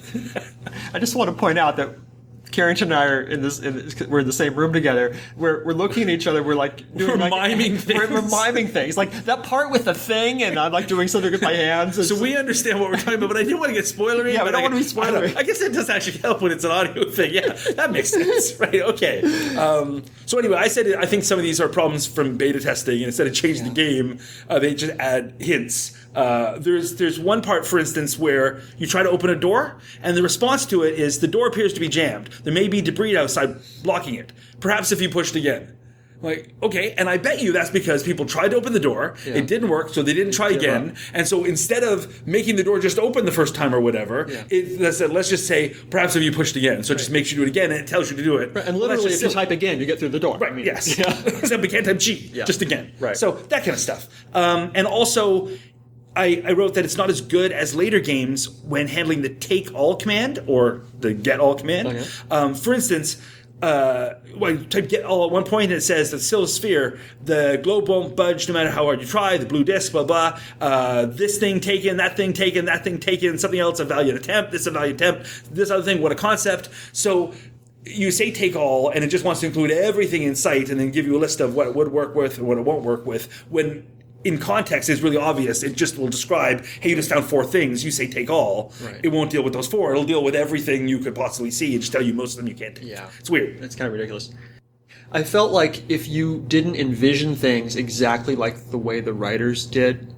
I just want to point out that Carrington and I are in this, in this. We're in the same room together. We're we're looking at each other. We're like doing
We're
like,
miming
We're, we're
things.
miming things, like that part with the thing, and I'm like doing something with my hands.
So we understand what we're talking about, but I didn't want to get spoilery.
Yeah, we
but
don't
I,
want to be
I don't know.
spoilery.
I guess that does actually help when it's an audio thing. Yeah, that makes sense, right? Okay. Um, so anyway, I said I think some of these are problems from beta testing, and instead of changing the game, uh, they just add hints. Uh, there's there's one part, for instance, where you try to open a door, and the response to it is the door appears to be jammed. There may be debris outside blocking it. Perhaps if you pushed again. Like, okay, and I bet you that's because people tried to open the door,
Yeah.
it didn't work, so they didn't try
Give
again,
up.
and so instead of making the door just open the first time or whatever,
Yeah.
it, let's, let's just say, perhaps if you pushed again, so it just makes you do it again, and it tells you to do it.
And
Well, that's
literally,
just
if you
silly.
type again, you get through the door.
Right,
I mean,
yes.
Yeah.
Except we can't type G,
Yeah.
just again.
Right.
So that kind of stuff. Um, and also, I, I wrote that it's not as good as later games when handling the take all command or the get all command.
Okay.
Um, for instance, uh, well, you type get all at one point and it says the still sphere, the globe won't budge no matter how hard you try, the blue disc, blah, blah, uh, this thing taken, that thing taken, that thing taken, something else, a value attempt, this a value attempt, this other thing, what a concept. So you say take all and it just wants to include everything in sight and then give you a list of what it would work with and what it won't work with. When in context it's really obvious, it just will describe, hey, you just found four things, you say take all.
Right.
It won't deal with those four, it'll deal with everything you could possibly see and just tell you most of them you can't take.
Yeah.
It's weird.
It's kind of ridiculous. I felt like if you didn't envision things exactly like the way the writers did,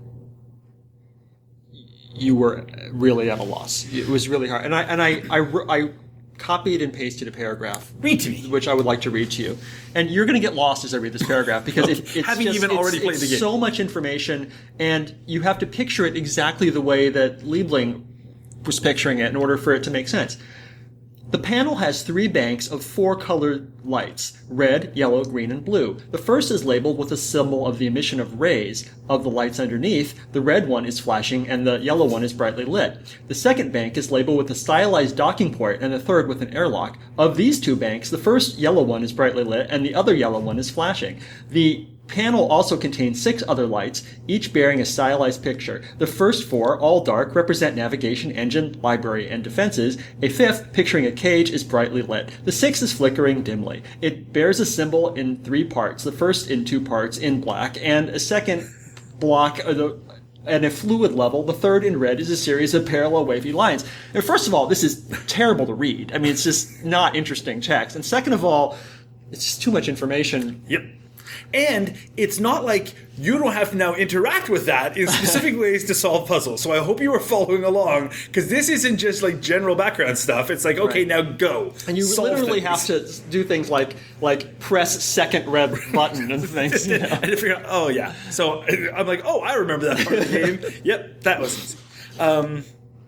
you were really at a loss. It was really hard. And I and I I, I copied and pasted a paragraph,
Read to me.
which I would like to read to you. And you're going to get lost as I read this paragraph because it, it's
Having
just,
even
it's,
already played
it's
the game.
so much information, and you have to picture it exactly the way that Liebling was picturing it in order for it to make sense. The panel has three banks of four colored lights, red, yellow, green, and blue. The first is labeled with a symbol of the emission of rays of the lights underneath. The red one is flashing and the yellow one is brightly lit. The second bank is labeled with a stylized docking port and the third with an airlock. Of these two banks, the first yellow one is brightly lit and the other yellow one is flashing. The panel also contains six other lights, each bearing a stylized picture. The first four, all dark, represent navigation, engine, library, and defenses. A fifth, picturing a cage, is brightly lit. The sixth is flickering dimly. It bears a symbol in three parts, the first in two parts in black, and a second block of the at a fluid level. The third in red is a series of parallel wavy lines. And first of all, this is terrible to read. I mean, it's just not interesting text. And second of all, it's just too much information.
Yep. And it's not like you don't have to now interact with that in specific ways to solve puzzles. So I hope you are following along, because this isn't just like general background stuff. It's like, okay,
Right.
now go.
And you
Solve
literally
things.
have to do things like like press second red button and things. You know?
And to figure out, oh yeah. So I'm like, oh, I remember that part of the game. Yep, that was easy. Um,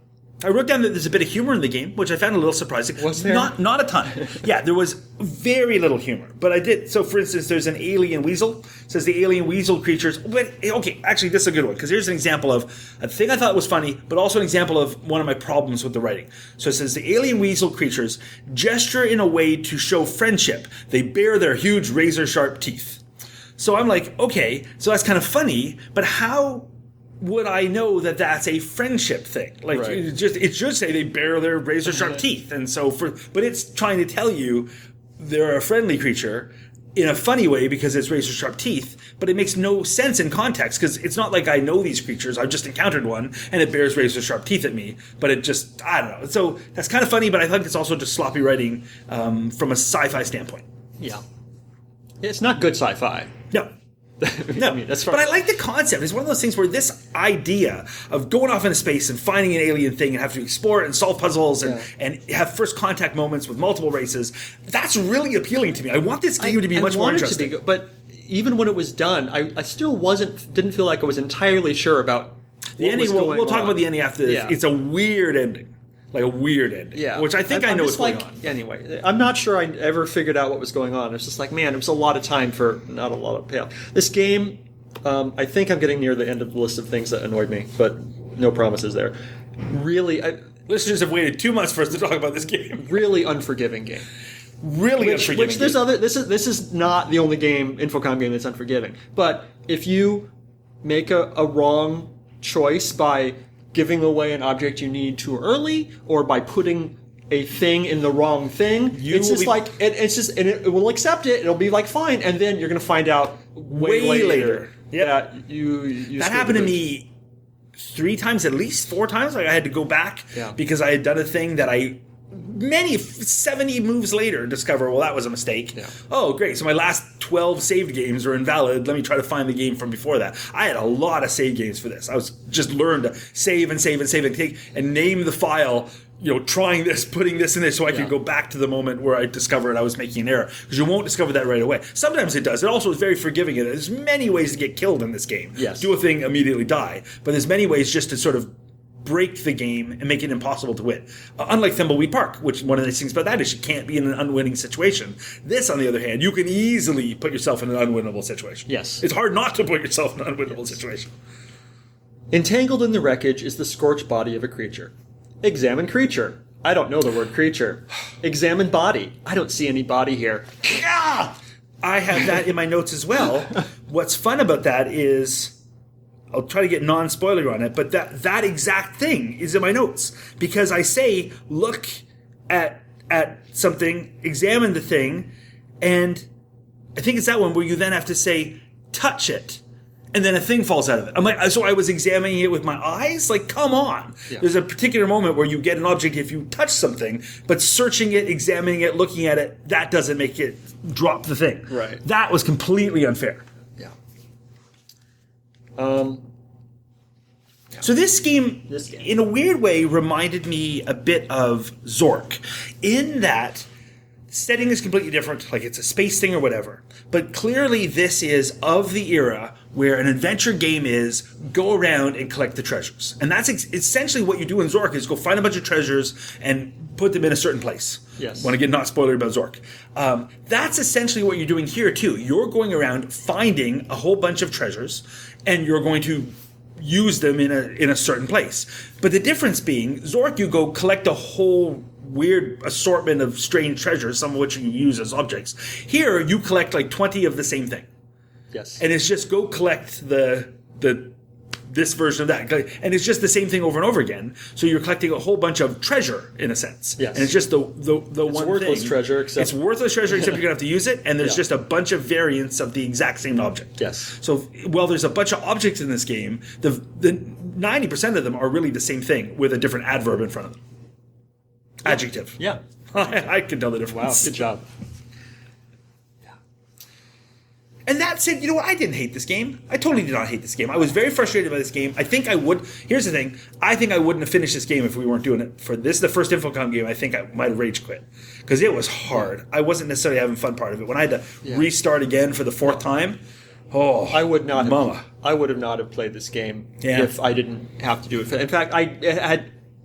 I wrote down that there's a bit of humor in the game, which I found a little surprising.
Was there?
Not not a ton. Yeah, there was very little humor. But I did. So, for instance, there's an alien weasel. It says the alien weasel creatures. But okay, actually, this is a good one, because here's an example of a thing I thought was funny, but also an example of one of my problems with the writing. So it says the alien weasel creatures gesture in a way to show friendship. They bare their huge razor sharp teeth. So I'm like, okay, so that's kind of funny, but how would I know that that's a friendship thing? Like,
Right.
it just it should say they bare their razor sharp teeth, and so for but it's trying to tell you they're a friendly creature in a funny way because it's razor sharp teeth, but it makes no sense in context, because it's not like I know these creatures. I've just encountered one and it bears razor sharp teeth at me, but it just I don't know. So that's kind of funny, but I think it's also just sloppy writing um, from a sci-fi standpoint.
Yeah. It's not good sci-fi.
No. No,
I mean, that's far-
but I like the concept. It's one of those things where this idea of going off into space and finding an alien thing and have to explore it and solve puzzles and,
Yeah.
and have first contact moments with multiple races, that's really appealing to me. I want this game to be
I
much more
wanted
interesting.
To be, but even when it was done, I, I still wasn't didn't feel like I was entirely sure about
the
what
ending,
was
we'll,
going
we'll talk
on.
about the ending after this.
Yeah.
It's a weird ending. Like a weird ending.
Yeah,
Which I think
I'm,
I
I'm
know
just
what's
like,
going on.
Anyway, I'm not sure I ever figured out what was going on. It's just like, man, it was a lot of time for not a lot of payoff. This game, um, I think I'm getting near the end of the list of things that annoyed me, but no promises there. Really, I,
Listeners have waited two months for us to talk about this game.
really unforgiving game.
Really
Which,
unforgiving
which there's
game.
other. This is this is not the only game Infocom game that's unforgiving. But if you make a, a wrong choice by giving away an object you need too early, or by putting a thing in the wrong thing,
You
it's
will
just
be-
like it, it's just and it, it will accept it. It'll be like fine, and then you're going to find out way,
Way
later,
later. Yep.
that you, you
That
screwed
happened to
the-
me three times, at least four times. Like I had to go back
Yeah.
because I had done a thing that I many seventy moves later discover, well, that was a mistake.
Yeah.
Oh, great. So my last twelve saved games are invalid. Let me try to find the game from before that. I had a lot of save games for this. I was just learned to save and save and save and take and name the file, you know, trying this, putting this in there so I
Yeah.
could go back to the moment where I discovered I was making an error. Because you won't discover that right away. Sometimes it does. It also is very forgiving. There's many ways to get killed in this game.
Yes.
Do a thing, immediately die. But there's many ways just to sort of break the game and make it impossible to win. Uh, unlike Thimbleweed Park, which one of the things about that is you can't be in an unwinning situation. This, on the other hand, you can easily put yourself in an unwinnable situation.
Yes.
It's hard not to put yourself in an unwinnable situation.
Entangled in the wreckage is the scorched body of a creature. Examine creature. I don't know the word creature. Examine body. I don't see any body here.
Yeah! I have that in my notes as well. What's fun about that is, I'll try to get non-spoiler on it, but that, that exact thing is in my notes. Because I say, look at at something, examine the thing, and I think it's that one where you then have to say, touch it. And then a thing falls out of it. I'm like, so I was examining it with my eyes? Like, come on.
Yeah.
There's a particular moment where you get an object if you touch something, but searching it, examining it, looking at it, that doesn't make it drop the thing.
Right.
That was completely unfair.
Yeah. Um.
So this game,
This game.
in a weird way, reminded me a bit of Zork, in that setting is completely different, like it's a space thing or whatever. But clearly this is of the era where an adventure game is go around and collect the treasures. And that's ex- essentially what you do in Zork, is go find a bunch of treasures and put them in a certain place.
Yes.
Want to get not spoiler about Zork. Um, that's essentially what you're doing here too. You're going around finding a whole bunch of treasures, and you're going to use them in a in a certain place. But the difference being, Zork, you go collect a whole weird assortment of strange treasures, some of which you use as objects. Here, you collect like twenty of the same thing.
Yes.
And it's just go collect the the this version of that. And it's just the same thing over and over again. So you're collecting a whole bunch of treasure, in a sense.
Yes.
And it's just the the, the one
worthless
thing.
treasure, except-
It's worthless treasure, except you're going to have to use it, and there's
Yeah.
just a bunch of variants of the exact same object.
Yes.
So while there's a bunch of objects in this game, the the ninety percent of them are really the same thing with a different adverb in front of them. Adjective.
Yeah.
I, I can tell the
Wow.
difference.
Good job.
And that said, you know what? I didn't hate this game. I totally did not hate this game. I was very frustrated by this game. I think I would. Here's the thing. I think I wouldn't have finished this game if we weren't doing it for this. Is the first Infocom game. I think I might have rage quit because it was hard. I wasn't necessarily having fun part of it. When I had to
Yeah.
restart again for the fourth time, oh,
I would not.
mama.
Have, I would have not have played this game
Yeah.
if I didn't have to do it. In fact, I had.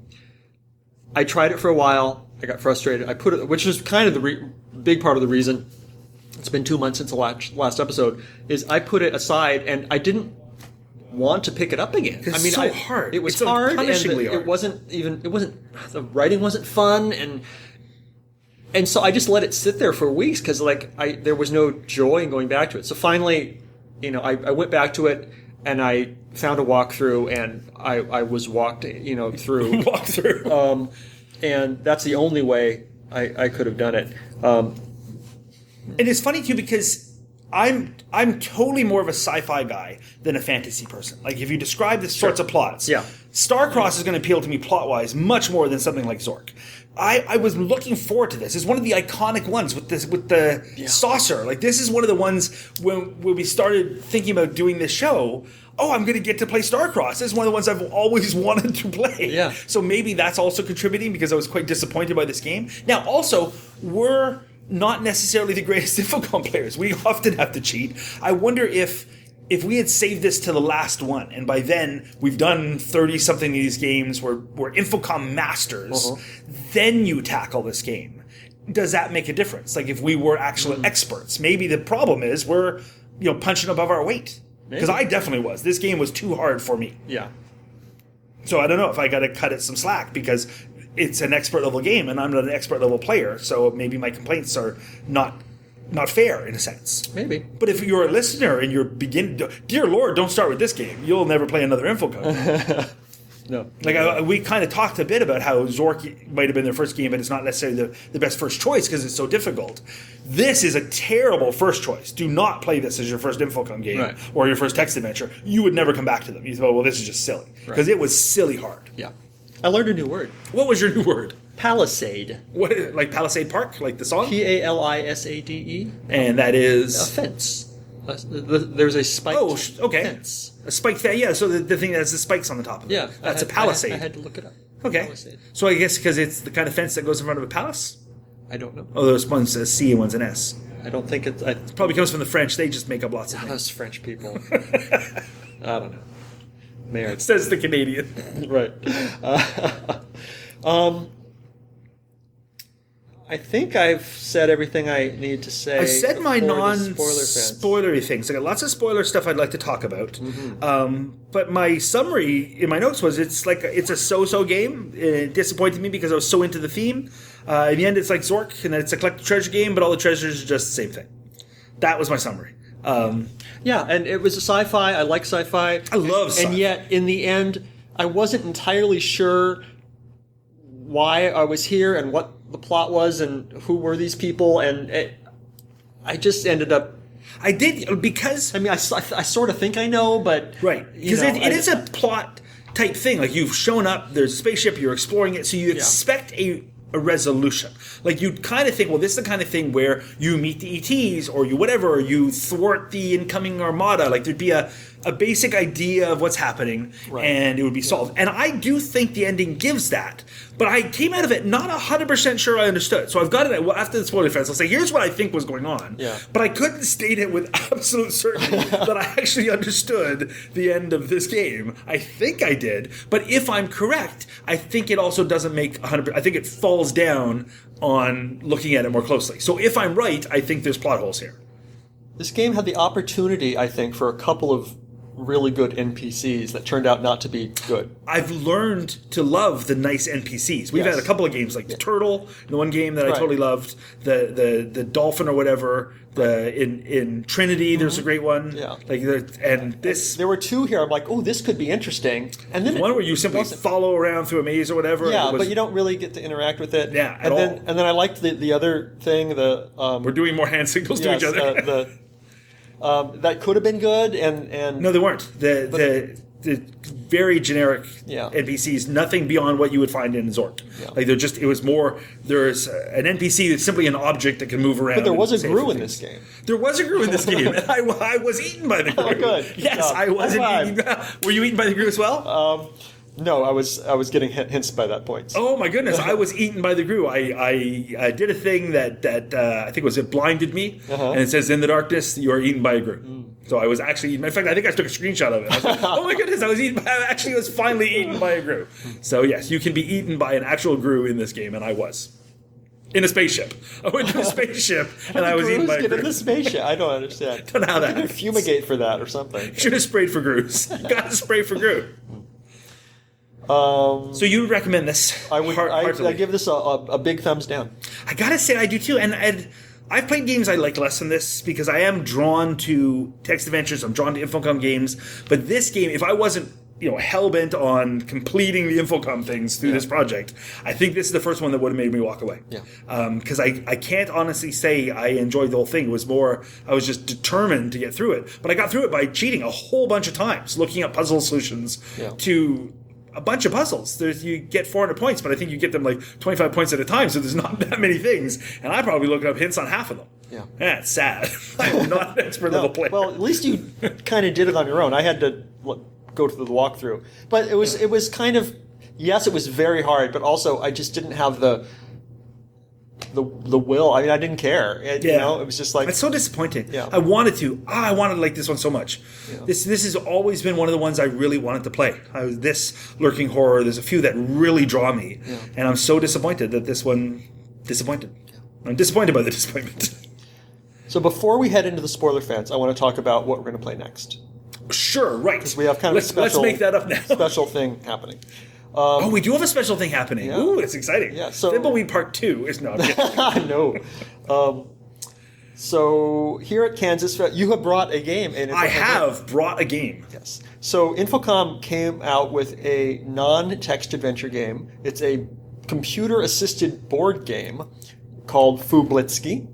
I tried it for a while. I got frustrated. I put it, which is kind of the re, big part of the reason. It's been two months since the last, last episode. Is I put it aside and I didn't want to pick it up again.
It's
I mean,
so
I,
hard.
It was
It's so
hard, and
punishingly
the-
hard.
it wasn't even. It wasn't. The writing wasn't fun, and and so I just let it sit there for weeks because like I there was no joy in going back to it. So finally, you know, I, I went back to it and I found a walkthrough and I, I was walked, you know, through.
walk through.
Um, and that's the only way I, I could have done it. Um,
And it's funny too because I'm I'm totally more of a sci-fi guy than a fantasy person. Like if you describe the sorts of plots,
Yeah.
Starcross is going to appeal to me plot-wise much more than something like Zork. I, I was looking forward to this. It's one of the iconic ones with this with the saucer. Like this is one of the ones when when we started thinking about doing this show. Oh, I'm going to get to play Starcross. This is one of the ones I've always wanted to play.
Yeah.
So maybe that's also contributing because I was quite disappointed by this game. Now, also, we're not necessarily the greatest Infocom players. We often have to cheat. I wonder if if we had saved this to the last one, and by then we've done thirty something of these games, we're we're Infocom masters,
Uh-huh.
then you tackle this game. Does that make a difference? Like if we were actual experts, maybe the problem is we're you know punching above our weight. Because I definitely was. This game was too hard for me.
yeah.
So I don't know if I got to cut it some slack because it's an expert level game and I'm not an expert level player. So maybe my complaints are not not fair in a sense.
Maybe.
But if you're a listener and you're begin, dear Lord, don't start with this game. You'll never play another Infocom.
No.
Like I, we kind of talked a bit about how Zork might have been their first game, but it's not necessarily the, the best first choice because it's so difficult. This is a terrible first choice. Do not play this as your first Infocom game
Right.
or your first text adventure. You would never come back to them. You thought, well, this is just silly because it was silly hard.
Yeah. I learned a new word.
What was your new word?
Palisade.
What like Palisade Park, like the song?
P A L I S A D E.
And that
A
is
fence. Uh, the- There's a spiked
oh, sh- okay,
fence.
a spike. Fa- yeah, so the, the thing that has the spikes on the top of it.
Yeah. I
that's
had-
a palisade.
I had, I had to look it up.
okay,
Palisade.
so I guess because it's the kind of fence that goes in front of a palace.
I don't know.
Oh, there's one's a C and one's an S.
I don't think it's. I,
Probably comes from the French. They just make up lots of things.
those French people. I don't know. Mayor.
Says the Canadian.
Right. Uh, um, I think I've said everything I need to say.
I said my
for the
non-spoilery
spoiler fans.
things. I got lots of spoiler stuff I'd like to talk about.
Mm-hmm.
Um, but my summary in my notes was it's like it's a so-so game. It disappointed me because I was so into the theme. Uh, in the end, it's like Zork, and it's a collect treasure game, but all the treasures are just the same thing. That was my summary. Um,
Yeah, and it was a sci-fi. I like sci-fi.
I love sci-fi.
And yet, in the end, I wasn't entirely sure why I was here and what the plot was and who were these people. And it, I just ended up.
I did because
I mean, I, I, I sort of think I know, but
right
you
because
know,
it, it
I-
is a plot type thing. Like you've shown up, there's a spaceship, you're exploring it, so you expect a. a resolution. Like you'd kind of think, well, this is the kind of thing where you meet the E Ts or you whatever, or you thwart the incoming armada. Like there'd be a, a basic idea of what's happening
Right.
and it would be solved. And I do think the ending gives that. But I came out of it not one hundred percent sure I understood. So I've got it, well, after the spoiler fence, I'll say, here's what I think was going on.
Yeah.
But I couldn't state it with absolute certainty that I actually understood the end of this game. I think I did. But if I'm correct, I think it also doesn't make one hundred percent. I think it falls down on looking at it more closely. So if I'm right, I think there's plot holes here.
This game had the opportunity, I think, for a couple of really good N P Cs that turned out not to be good.
I've learned to love the nice N P Cs. We've
Yes.
had a couple of games like the turtle, the one game that I
Right.
totally loved, the the the dolphin or whatever. The in in Trinity, there's a great one.
Yeah.
like the, and this
There were two here. I'm like, oh, this could be interesting. And then
one
it
where you simply
wasn't.
follow around through a maze or whatever.
Yeah,
it was-
but you don't really get to interact with it.
Yeah, at
and then
all.
and then I liked the, the other thing, the um,
We're doing more hand signals
yes,
to each other.
uh, the um, that could have been good, and and
no, they weren't. The the the very generic
Yeah.
N P Cs, nothing beyond what you would find in Zork.
Yeah.
Like they're just, it was more, there's an N P C that's simply an object that can move around.
But there
and
was a
say
Gru in
things.
this game.
There was a Gru in this game, and I, I was eaten by the Gru.
Oh, good. Good
Yes,
job.
I was
High
indeed. Were you eaten by the Gru as well?
Um, no, I was I was getting hint- hints by that point.
Oh my goodness! I was eaten by the Gru. I I, I did a thing that that uh, I think was it blinded me,
Uh-huh.
and it says in the darkness you are eaten by a Gru. So I was actually eaten. In fact, I think I took a screenshot of it. I was like, oh my goodness! I was eaten. By, I actually was finally eaten by a Gru. So yes, you can be eaten by an actual Gru in this game, and I was in a spaceship. I went to a spaceship, and I was eaten by a
get
Gru.
in the spaceship. I don't understand.
Don't know how that
You could
happens.
fumigate for that or something.
Should have sprayed for Grus. Got to spray for Gru.
Um,
So you would recommend this?
I would.
heart-
I,
heartily.
I give this a, a, a big thumbs down.
I gotta say I do too, and I'd, I've played games I like less than this because I am drawn to text adventures. I'm drawn to Infocom games, but this game, if I wasn't, you know, hell bent on completing the Infocom things through
Yeah.
this project, I think this is the first one that would have made me walk away.
Yeah.
Because I, I can't honestly say I enjoyed the whole thing. It was more I was just determined to get through it, but I got through it by cheating a whole bunch of times, looking up puzzle solutions
Yeah.
to a bunch of puzzles. There's, you get four hundred points, but I think you get them like twenty-five points at a time, so there's not that many things. And I probably looked up hints on half of them.
Yeah.
Yeah, it's sad. I'm not an expert level player.
Well, at least you kind of did it on your own. I had to look, go to the walkthrough, but it was it was kind of yes, it was very hard, but also I just didn't have the the the will. I mean, I didn't care. It, You
Yeah.
know, it was just like
It's so disappointing.
Yeah.
I wanted to. Ah, I wanted to like this one so much.
Yeah.
This this has always been one of the ones I really wanted to play. I was this Lurking Horror. There's a few that really draw me,
Yeah.
and I'm so disappointed that this one disappointed. I'm disappointed by the disappointment.
so. Before we head into the spoiler fence, I want to talk about what we're going to play next.
Sure, right.
We have kind of
let's,
a special
let's make that up now.
special thing happening.
Oh, we do have a special thing happening.
Yeah.
Ooh, it's exciting.
Yeah, so-
Thimbleweed Part Two is not. kidding.
no. Um, so here at Kansas, Fe- you have brought a game. And
I have brought a game.
Yes. So Infocom came out with a non-text adventure game. It's a computer-assisted board game called Fublitsky,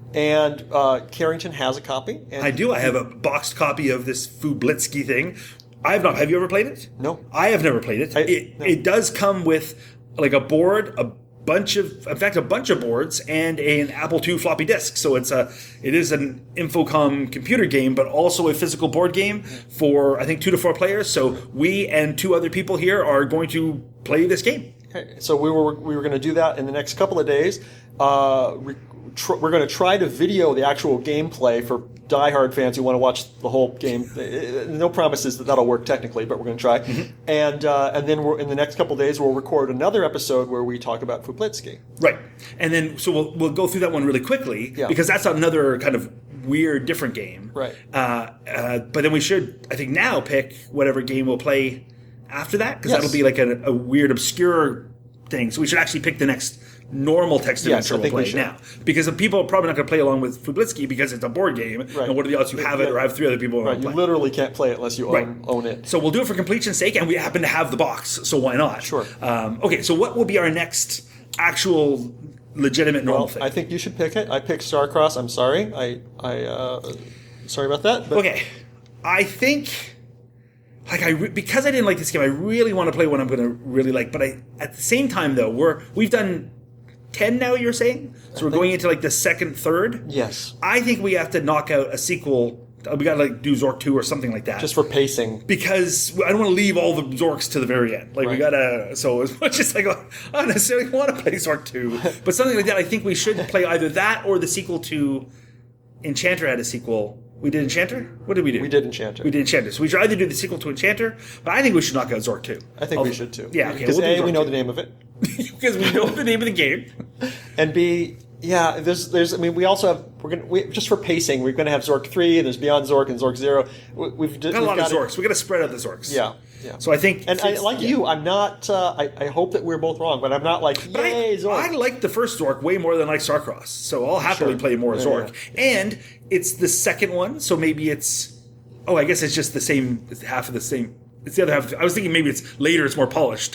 and uh, Carrington has a copy. And
I do. I have a boxed copy of this Fublitsky thing. I have not. Have you ever played it?
No.
I have never played it.
I-
it,
no.
it does come with like a board, a bunch of, in fact, a bunch of boards and an Apple two floppy disk. So it's a, it is an Infocom computer game, but also a physical board game for I think two to four players. So we and two other people here are going to play this game.
Okay, so we were we were going to do that in the next couple of days. Uh, we, tr- we're going to try to video the actual gameplay for diehard fans who want to watch the whole game. Uh, No promises that that'll work technically, but we're going to try.
Mm-hmm.
And uh, and then we're, in the next couple of days, we'll record another episode where we talk about Fublitsky.
Right. And then, so we'll, we'll go through that one really quickly
Yeah.
because that's another kind of weird, different game.
Right.
Uh, uh, but then we should, I think, now pick whatever game we'll play after that because
Yes.
that'll be like a, a weird, obscure thing. So we should actually pick the next normal text
Yes,
adventure
I
we'll
think we
play
should.
now. Because the people are probably not going to play along with Fublitsky because it's a board game.
Right.
And what are the odds you have it or have three other people
Right,
want
you
to play?
literally can't play it unless you own,
Right.
own it.
So we'll do it for completion's sake, and we happen to have the box, so why not?
Sure.
Um, okay, so what will be our next actual legitimate normal
Well,
thing?
I think you should pick it. I picked Starcross. I'm sorry. I I uh, sorry about that. But
Okay, I think like I re- because I didn't like this game, I really want to play one I'm going to really like. But I at the same time though, we're we've done ten now. You're saying so we're going into like the second, third.
yes,
I think we have to knock out a sequel. Uh, We got to like do Zork two or something like that.
just for pacing.
because I don't want to leave all the Zorks to the very end. Like we
Right.
gotta. So as much as I go, I don't necessarily want to play Zork two, but something like that. I think we should play either that or the sequel to Enchanter had a sequel. We did Enchanter. What did we do?
We did Enchanter.
We did Enchanter. So we should either do the sequel to Enchanter, but I think we should knock out Zork two.
I think we should too.
Yeah, okay.
Because
we'll do
A, we
Zork
know
two.
the name of it,
because we know the name of the game.
and B, yeah, there's there's. I mean, we also have we're gonna we, just for pacing. We're gonna have Zork three, and there's Beyond Zork and Zork zero. We, we've
Got a
we've
lot of
got it-
Zorks. We got to spread out the Zorks.
Yeah, yeah.
So I think,
And I,
it's-
like
yeah.
you, I'm not. Uh, I, I hope that we're both wrong, but I'm not like
But
yay
I,
Zork.
I like the first Zork way more than I like Starcross, so I'll happily
Sure.
play more
Yeah,
Zork. And it's the second one, so maybe it's. Oh, I guess it's just the same. It's half of the same. It's the other half. I was thinking maybe it's later. It's more polished,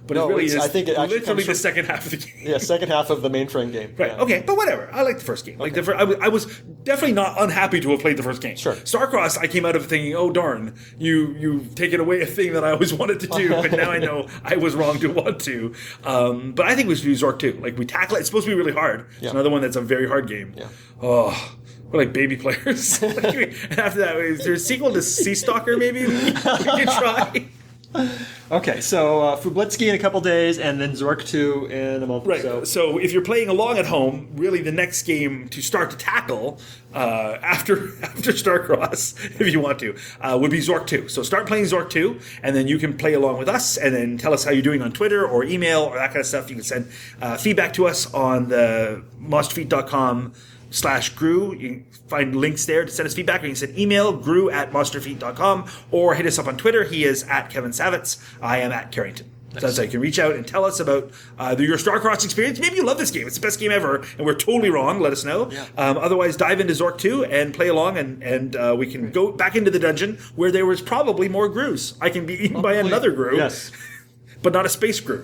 but
No,
it really
it's-
is
I think it actually
literally
comes
the
from-
second half of the game.
Yeah, second half of the mainframe game.
Right.
Yeah.
Okay. But whatever. I like the first game. Like the fir- I, was, I was definitely not unhappy to have played the first game.
Sure.
Starcross, I came out of it thinking, oh darn, you you've taken away a thing that I always wanted to do, but now I know I was wrong to want to. Um, but I think we should do Zork too. Like we tackle it. It's supposed to be really hard. It's
Yeah.
another one that's a very hard game.
Yeah.
Oh. We're like baby players. Like, and after that, is there a sequel to Sea Stalker? Maybe we, we could try.
Okay, so uh, Fublitsky in a couple days, and then Zork two in a month
Right.
or so.
So if you're playing along at home, really the next game to start to tackle uh, after after Starcross, if you want to, uh, would be Zork two. So start playing Zork two, and then you can play along with us, and then tell us how you're doing on Twitter or email or that kind of stuff. You can send uh, feedback to us on the monster feet dot com slash Gru. You can find links there to send us feedback, or you can send email, Gru at monster feet dot com, or hit us up on Twitter. He is at Kevin Savitz. I am at Carrington. So that's how you can reach out and tell us about uh, your Starcross experience. Maybe you love this game. It's the best game ever, and we're totally wrong. Let us know.
Yeah.
Um, otherwise, dive into Zork two and play along, and, and uh, we can go back into the dungeon where there was probably more Grus. I can be eaten by another Gru,
Yes.
but not a space Gru.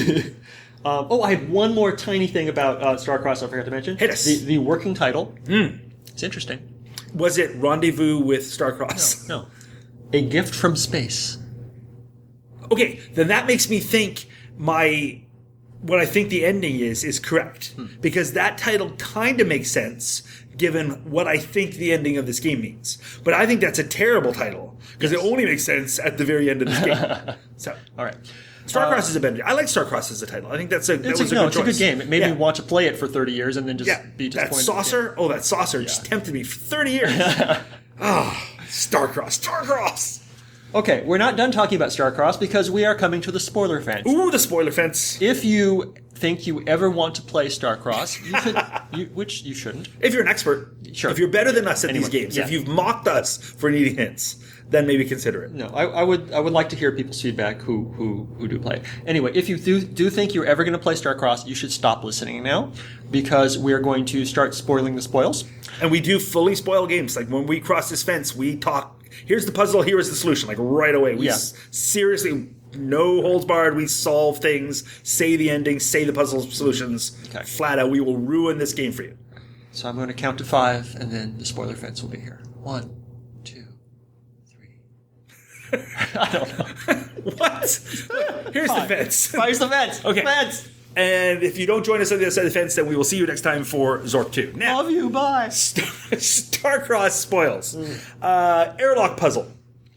Um, oh, I had one more tiny thing about uh, Starcross I forgot to mention.
Hit us.
The, the working title. It's interesting.
Was it Rendezvous with Starcross?
No. A Gift from Space.
Okay, then that makes me think my what I think the ending is is correct,
Hmm.
because that title kind of makes sense given what I think the ending of this game means. But I think that's a terrible title because it only makes sense at the very end of this game. So,
All right.
Starcross is a better. I like Starcross as a title. I think that's a that
It's,
was
a,
a
no,
good
it's a
choice.
good game. It made
Yeah.
me want to play it for thirty years and then just
Yeah,
be
that
disappointed.
saucer. Oh, that saucer just tempted me for thirty years. Ah, Starcross, Starcross.
Okay, we're not done talking about Starcross because we are coming to the spoiler fence.
Ooh, the spoiler fence.
If you think you ever want to play Starcross, you could, you, which you shouldn't.
If you're an expert,
Sure.
if you're better than us at
Anyone,
these games,
yeah.
if you've mocked us for needing hints, then maybe consider it.
No, I, I would I would like to hear people's feedback who who, who do play it. Anyway, if you do, do think you're ever going to play Starcross, you should stop listening now because we are going to start spoiling the spoils.
And we do fully spoil games. Like when we cross this fence, we talk, here's the puzzle, here is the solution. Like right away. We
Yeah.
s- seriously, no holds barred. We solve things, say the ending, say the puzzle solutions.
Okay.
Flat out, we will ruin this game for you.
So I'm going to count to five, and then the spoiler fence will be here. One, two, three. I don't know.
What? Here's
Five.
the fence.
Five's the fence.
Okay.
Fence.
And if you don't join us on the other side of the fence, then we will see you next time for Zork two. Now,
Love you. Bye.
Starcross spoils. Uh, airlock puzzle.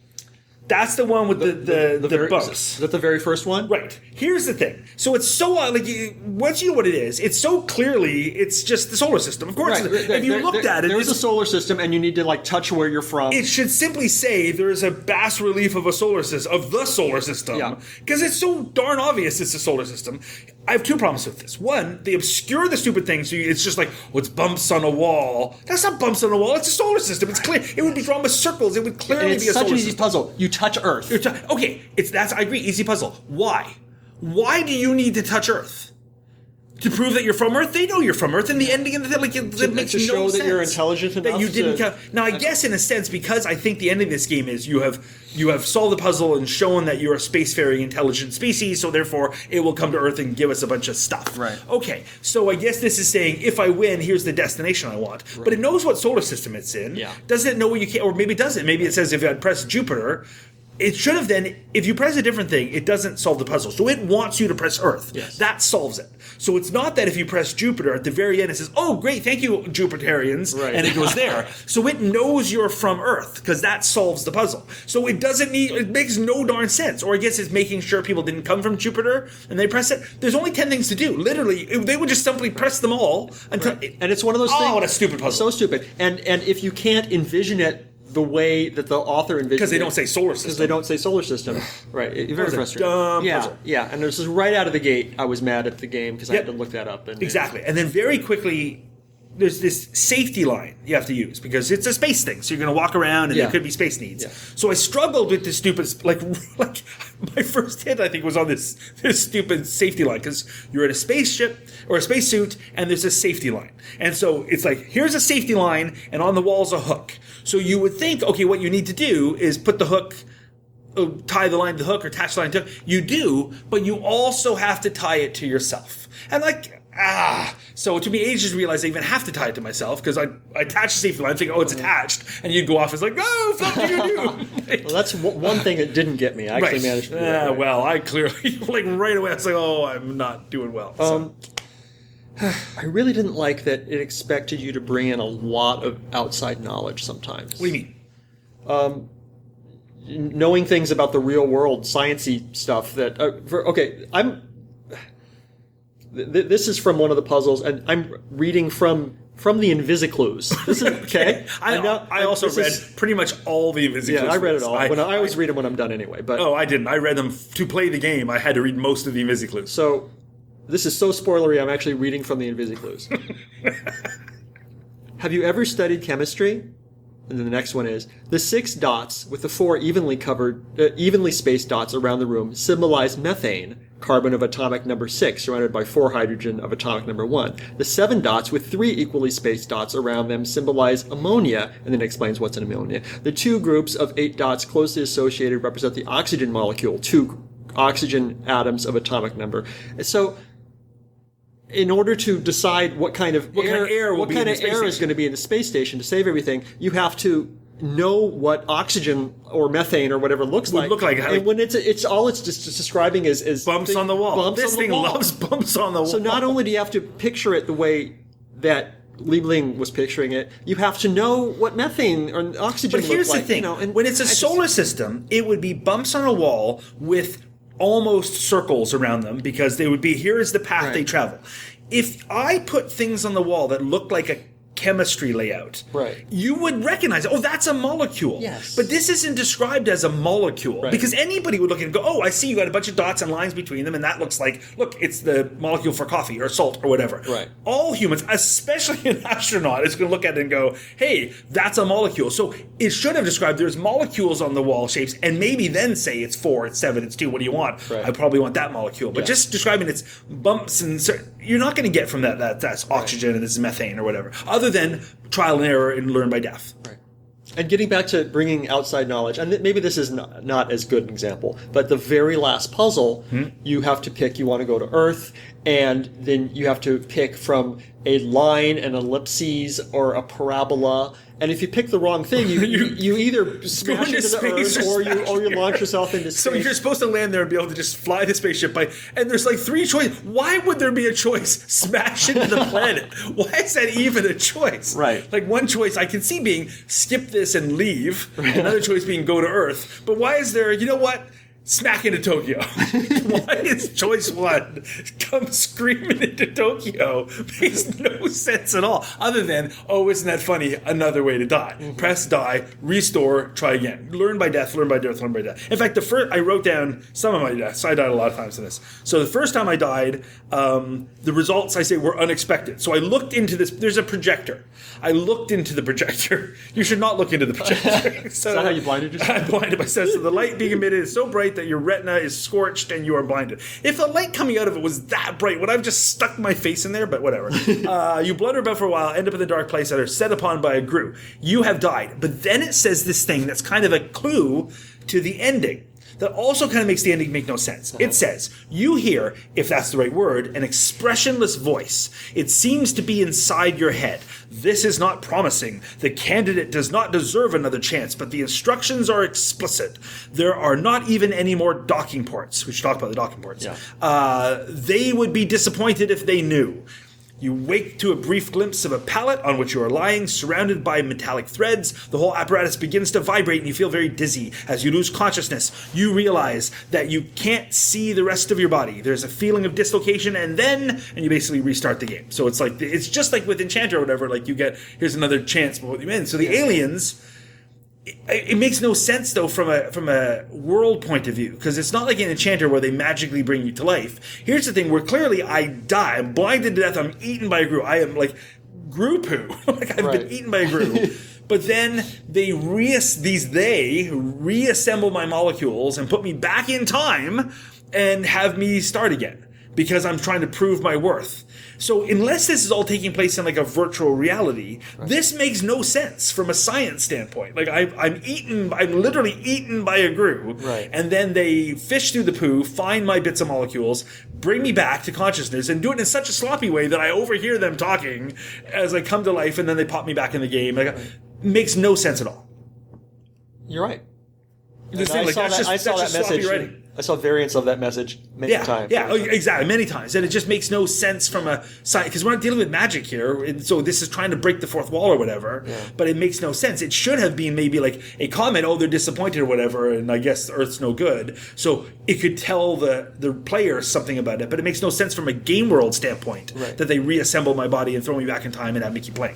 That's the one with the, the, the,
very,
bumps.
Is that the very first one?
Right. Here's the thing. So it's so uh, like you, once you know what it is, it's so clearly it's just the solar system. Of course,
Right.
if you
There-
looked
there-
at it,
there's a
it's-
solar system, and you need to like touch where you're from.
it should simply say there's a bas relief of a solar system of the solar system,
Yeah.
because it's so darn obvious it's a solar system. I have two problems with this. One, they obscure the stupid thing, so you, it's just like, oh, it's bumps on a wall. That's not bumps on a wall. It's a solar system. It's clear. It would be drawn with circles. It would
and
clearly
it's
be a
such
solar
an easy
system.
puzzle. You touch Earth.
You're t- Okay, it's that's I agree. Easy puzzle. Why? Why do you need to touch Earth? To prove that you're from Earth? They know you're from Earth, and the ending of the thing, like, it, it makes
to
no
show that
sense.
you're intelligent
that
enough
you didn't
to-
count. Now, I guess in a sense, because I think the ending of this game is you have you have solved the puzzle and shown that you're a spacefaring intelligent species, so therefore it will come to Earth and give us a bunch of stuff.
Right.
Okay, so I guess this is saying if I win, here's the destination I want. But it knows what solar system it's in.
Yeah.
Doesn't it know what you can, or maybe it doesn't. Maybe it says if I press Jupiter. It should have then, if you press a different thing, it doesn't solve the puzzle. So it wants you to press Earth.
Yes.
That solves it. So it's not that if you press Jupiter at the very end, it says, oh, great, thank you, Jupiterians,
Right.
and it goes there. So it knows you're from Earth, because that solves the puzzle. So it doesn't need, it makes no darn sense. Or I guess it's making sure people didn't come from Jupiter, and they press it. There's only ten things to do. Literally, if they would just simply press them all until...
And it's one of those
Oh,
things.
what a stupid puzzle.
So stupid. And and if you can't envision it the way that the author envisioned it,
Because they don't say solar
because
system.
they don't say solar system, right? It, very
was a
frustrating.
dumb
yeah,
puzzle.
yeah. And this is right out of the gate. I was mad at the game because I
Yep.
had to look that up. And
Exactly. And then very quickly, there's this safety line you have to use because it's a space thing. So you're going to walk around and
Yeah.
there could be space needs.
Yeah.
So I struggled with this stupid, like, like my first hit, I think, was on this, this stupid safety line because you're in a spaceship or a spacesuit and there's a safety line. And so it's like, here's a safety line and on the wall's a hook. So you would think, okay, what you need to do is put the hook uh, tie the line to the hook or attach the line to the hook. You do, but you also have to tie it to yourself. And like, ah, so it took me ages to realize I even have to tie it to myself because I, I attach the safety line, thinking, oh, it's attached, and you'd go off as like, oh, fuck you do.
Well, that's w- one thing that didn't get me. I actually
Right.
managed to do
Yeah,
that. Right.
well, I clearly, like right away, I was like, oh, I'm not doing well. So.
Um, I really didn't like that it expected you to bring in a lot of outside knowledge sometimes.
What do you mean?
Knowing things about the real world, sciencey stuff that, uh, for, okay, I'm, th- this is from one of the puzzles, and I'm reading from from the Invisiclues. This is, okay?
I,
I'm not-
I also
this
read
is-
pretty much all the Invisiclues.
yeah, I read it all.
I,
when I, I always read them when I'm done anyway, but.
Oh, I didn't. I read them f- to play the game. I had to read most of the Invisiclues.
So, this is so spoilery, I'm actually reading from the Invisiclues. Have you ever studied chemistry? And then the next one is, the six dots with the four evenly covered, uh, evenly spaced dots around the room symbolize methane, carbon of atomic number six, surrounded by four hydrogen of atomic number one. The seven dots with three equally spaced dots around them symbolize ammonia, and then it explains what's an ammonia. The two groups of eight dots closely associated represent the oxygen molecule, two oxygen atoms of atomic number. And so, in order to decide what kind of
What kind
air,
of air will
what
be
kind
in
of
the space
air is
station.
going to be in the space station to save everything, you have to know what oxygen or methane or whatever looks
Would
like.
look like.
And when it's it's all it's just describing is, is
Bumps
thing-
on the wall.
Bumps
this
on the
thing
wall.
loves bumps on the wall.
So not only do you have to picture it the way that Liebling was picturing it, you have to know what methane or oxygen
But here's
looks like.
the thing:
You know, and
when it's a
I just-
solar system, it would be bumps on a wall with almost circles around them because they would be here is the path
Right.
they travel. If I put things on the wall that look like a chemistry layout,
Right.
you would recognize, oh, that's a molecule.
Yes.
But this isn't described as a molecule
Right.
because anybody would look and go, oh, I see you got a bunch of dots and lines between them, and that looks like, look, it's the molecule for coffee or salt or whatever.
Right.
All humans, especially an astronaut, is going to look at it and go, hey, that's a molecule. So it should have described there's molecules on the wall shapes and maybe then say it's four, it's seven, it's two. What do you want?
Right.
I probably want that molecule. But
Yeah.
just describing its bumps and cer- you're not going to get from that that that's oxygen and this is methane or whatever, other than trial and error and learn by death.
Right. And getting back to bringing outside knowledge, and th- maybe this is not, not as good an example, but the very last puzzle, you have to pick, you want to go to Earth, and then you have to pick from a line, an ellipses, or a parabola. And if you pick the wrong thing, you you, you either smash
into
into the
space
Earth,
or
or you
smash
or you
the
launch
Earth.
yourself into space.
So you're supposed to land there and be able to just fly the spaceship by, and there's like three choices. Why would there be a choice? Smash into the planet. Why is that even a choice?
Right.
Like one choice I can see being skip this and leave. Another choice being go to Earth. But why is there? You know what? Smack into Tokyo. Why is choice one come screaming into Tokyo? Makes no sense at all. Other than, oh, isn't that funny? Another way to die.
Mm-hmm.
Press die, restore, try again. Learn by death, learn by death, learn by death. In fact, the first I wrote down some of my deaths. I died a lot of times in this. So the first time I died, um, the results I say were unexpected. So I looked into this. There's a projector. I looked into the projector. You should not look into the projector. So
Is that how you blinded yourself?
I blinded myself. So the light being emitted is so bright that your retina is scorched and you are blinded. If the light coming out of it was that bright, would I have just stuck my face in there? But whatever. uh, you blunder about for a while, end up in the dark place that are set upon by a Gru. You have died. But then it says this thing that's kind of a clue to the ending. That also kind of makes the ending make no sense. It says, you hear, if that's the right word, an expressionless voice. It seems to be inside your head. This is not promising. The candidate does not deserve another chance, but the instructions are explicit. There are not even any more docking ports. We should talk about the docking ports.
Yeah.
Uh, they would be disappointed if they knew. You wake to a brief glimpse of a pallet on which you are lying, surrounded by metallic threads. The whole apparatus begins to vibrate and you feel very dizzy. As you lose consciousness, you realize that you can't see the rest of your body. There's a feeling of dislocation and then, and you basically restart the game. So it's like, it's just like with Enchanter or whatever, like you get, here's another chance before you end. So the aliens... It, it makes no sense though from a from a world point of view because it's not like an Enchanter where they magically bring you to life. Here's the thing: where clearly I die, I'm blinded to death, I'm eaten by a Gru. I am like Gru poo, like I've
Right.
been eaten by a Gru. But then they re these they reassemble my molecules and put me back in time and have me start again. because I'm trying to prove my worth. So unless this is all taking place in like a virtual reality, right. this makes no sense from a science standpoint. Like I, I'm eaten, I'm literally eaten by a grue,
right.
and then they fish through the poo, find my bits of molecules, bring me back to consciousness, and do it in such a sloppy way that I overhear them talking as I come to life, and then they pop me back in the game. Like, right. makes no sense at all.
You're right.
Like,
I
that's
saw that,
just,
I saw
that's
that
just
message.
sloppy writing.
I saw variants of that message many
yeah,
times.
Yeah, exactly, many times. And it just makes no sense from a side, because we're not dealing with magic here, and so this is trying to break the fourth wall or whatever,
yeah.
but it makes no sense. It should have been maybe like a comment, oh, they're disappointed or whatever, and I guess Earth's no good. So it could tell the, the player something about it, but it makes no sense from a game world standpoint
right.
that they reassemble my body and throw me back in time and have me keep playing.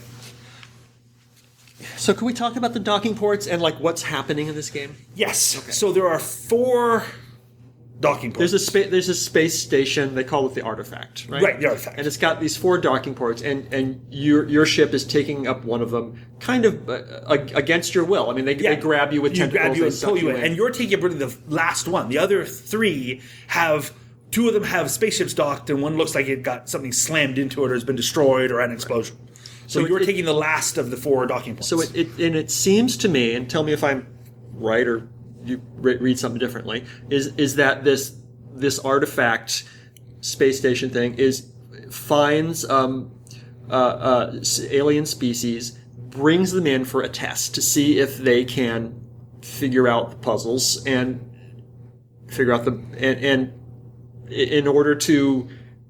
So can we talk about the docking ports and like what's happening in this game?
Yes.
Okay.
So there are four docking ports.
There's a spa- there's a space station. They call it the Artifact, right?
Right, the Artifact.
And it's got these four docking ports, and, and your your ship is taking up one of them, kind of uh, against your will. I mean, they,
yeah.
they grab you with
you
tentacles,
grab you
they
and
suck
pull you in,
in,
and you're taking really the last one. The other three have. Two of them have spaceships docked, and one looks like it got something slammed into it or has been destroyed or had an explosion. Right. So, so you're it, taking the last of the four docking ports.
So it, it and it seems to me, and tell me if I'm right or you re- read something differently, is is that this this artifact space station thing is finds um, uh, uh, alien species, brings them in for a test to see if they can figure out the puzzles and figure out the and, and in order to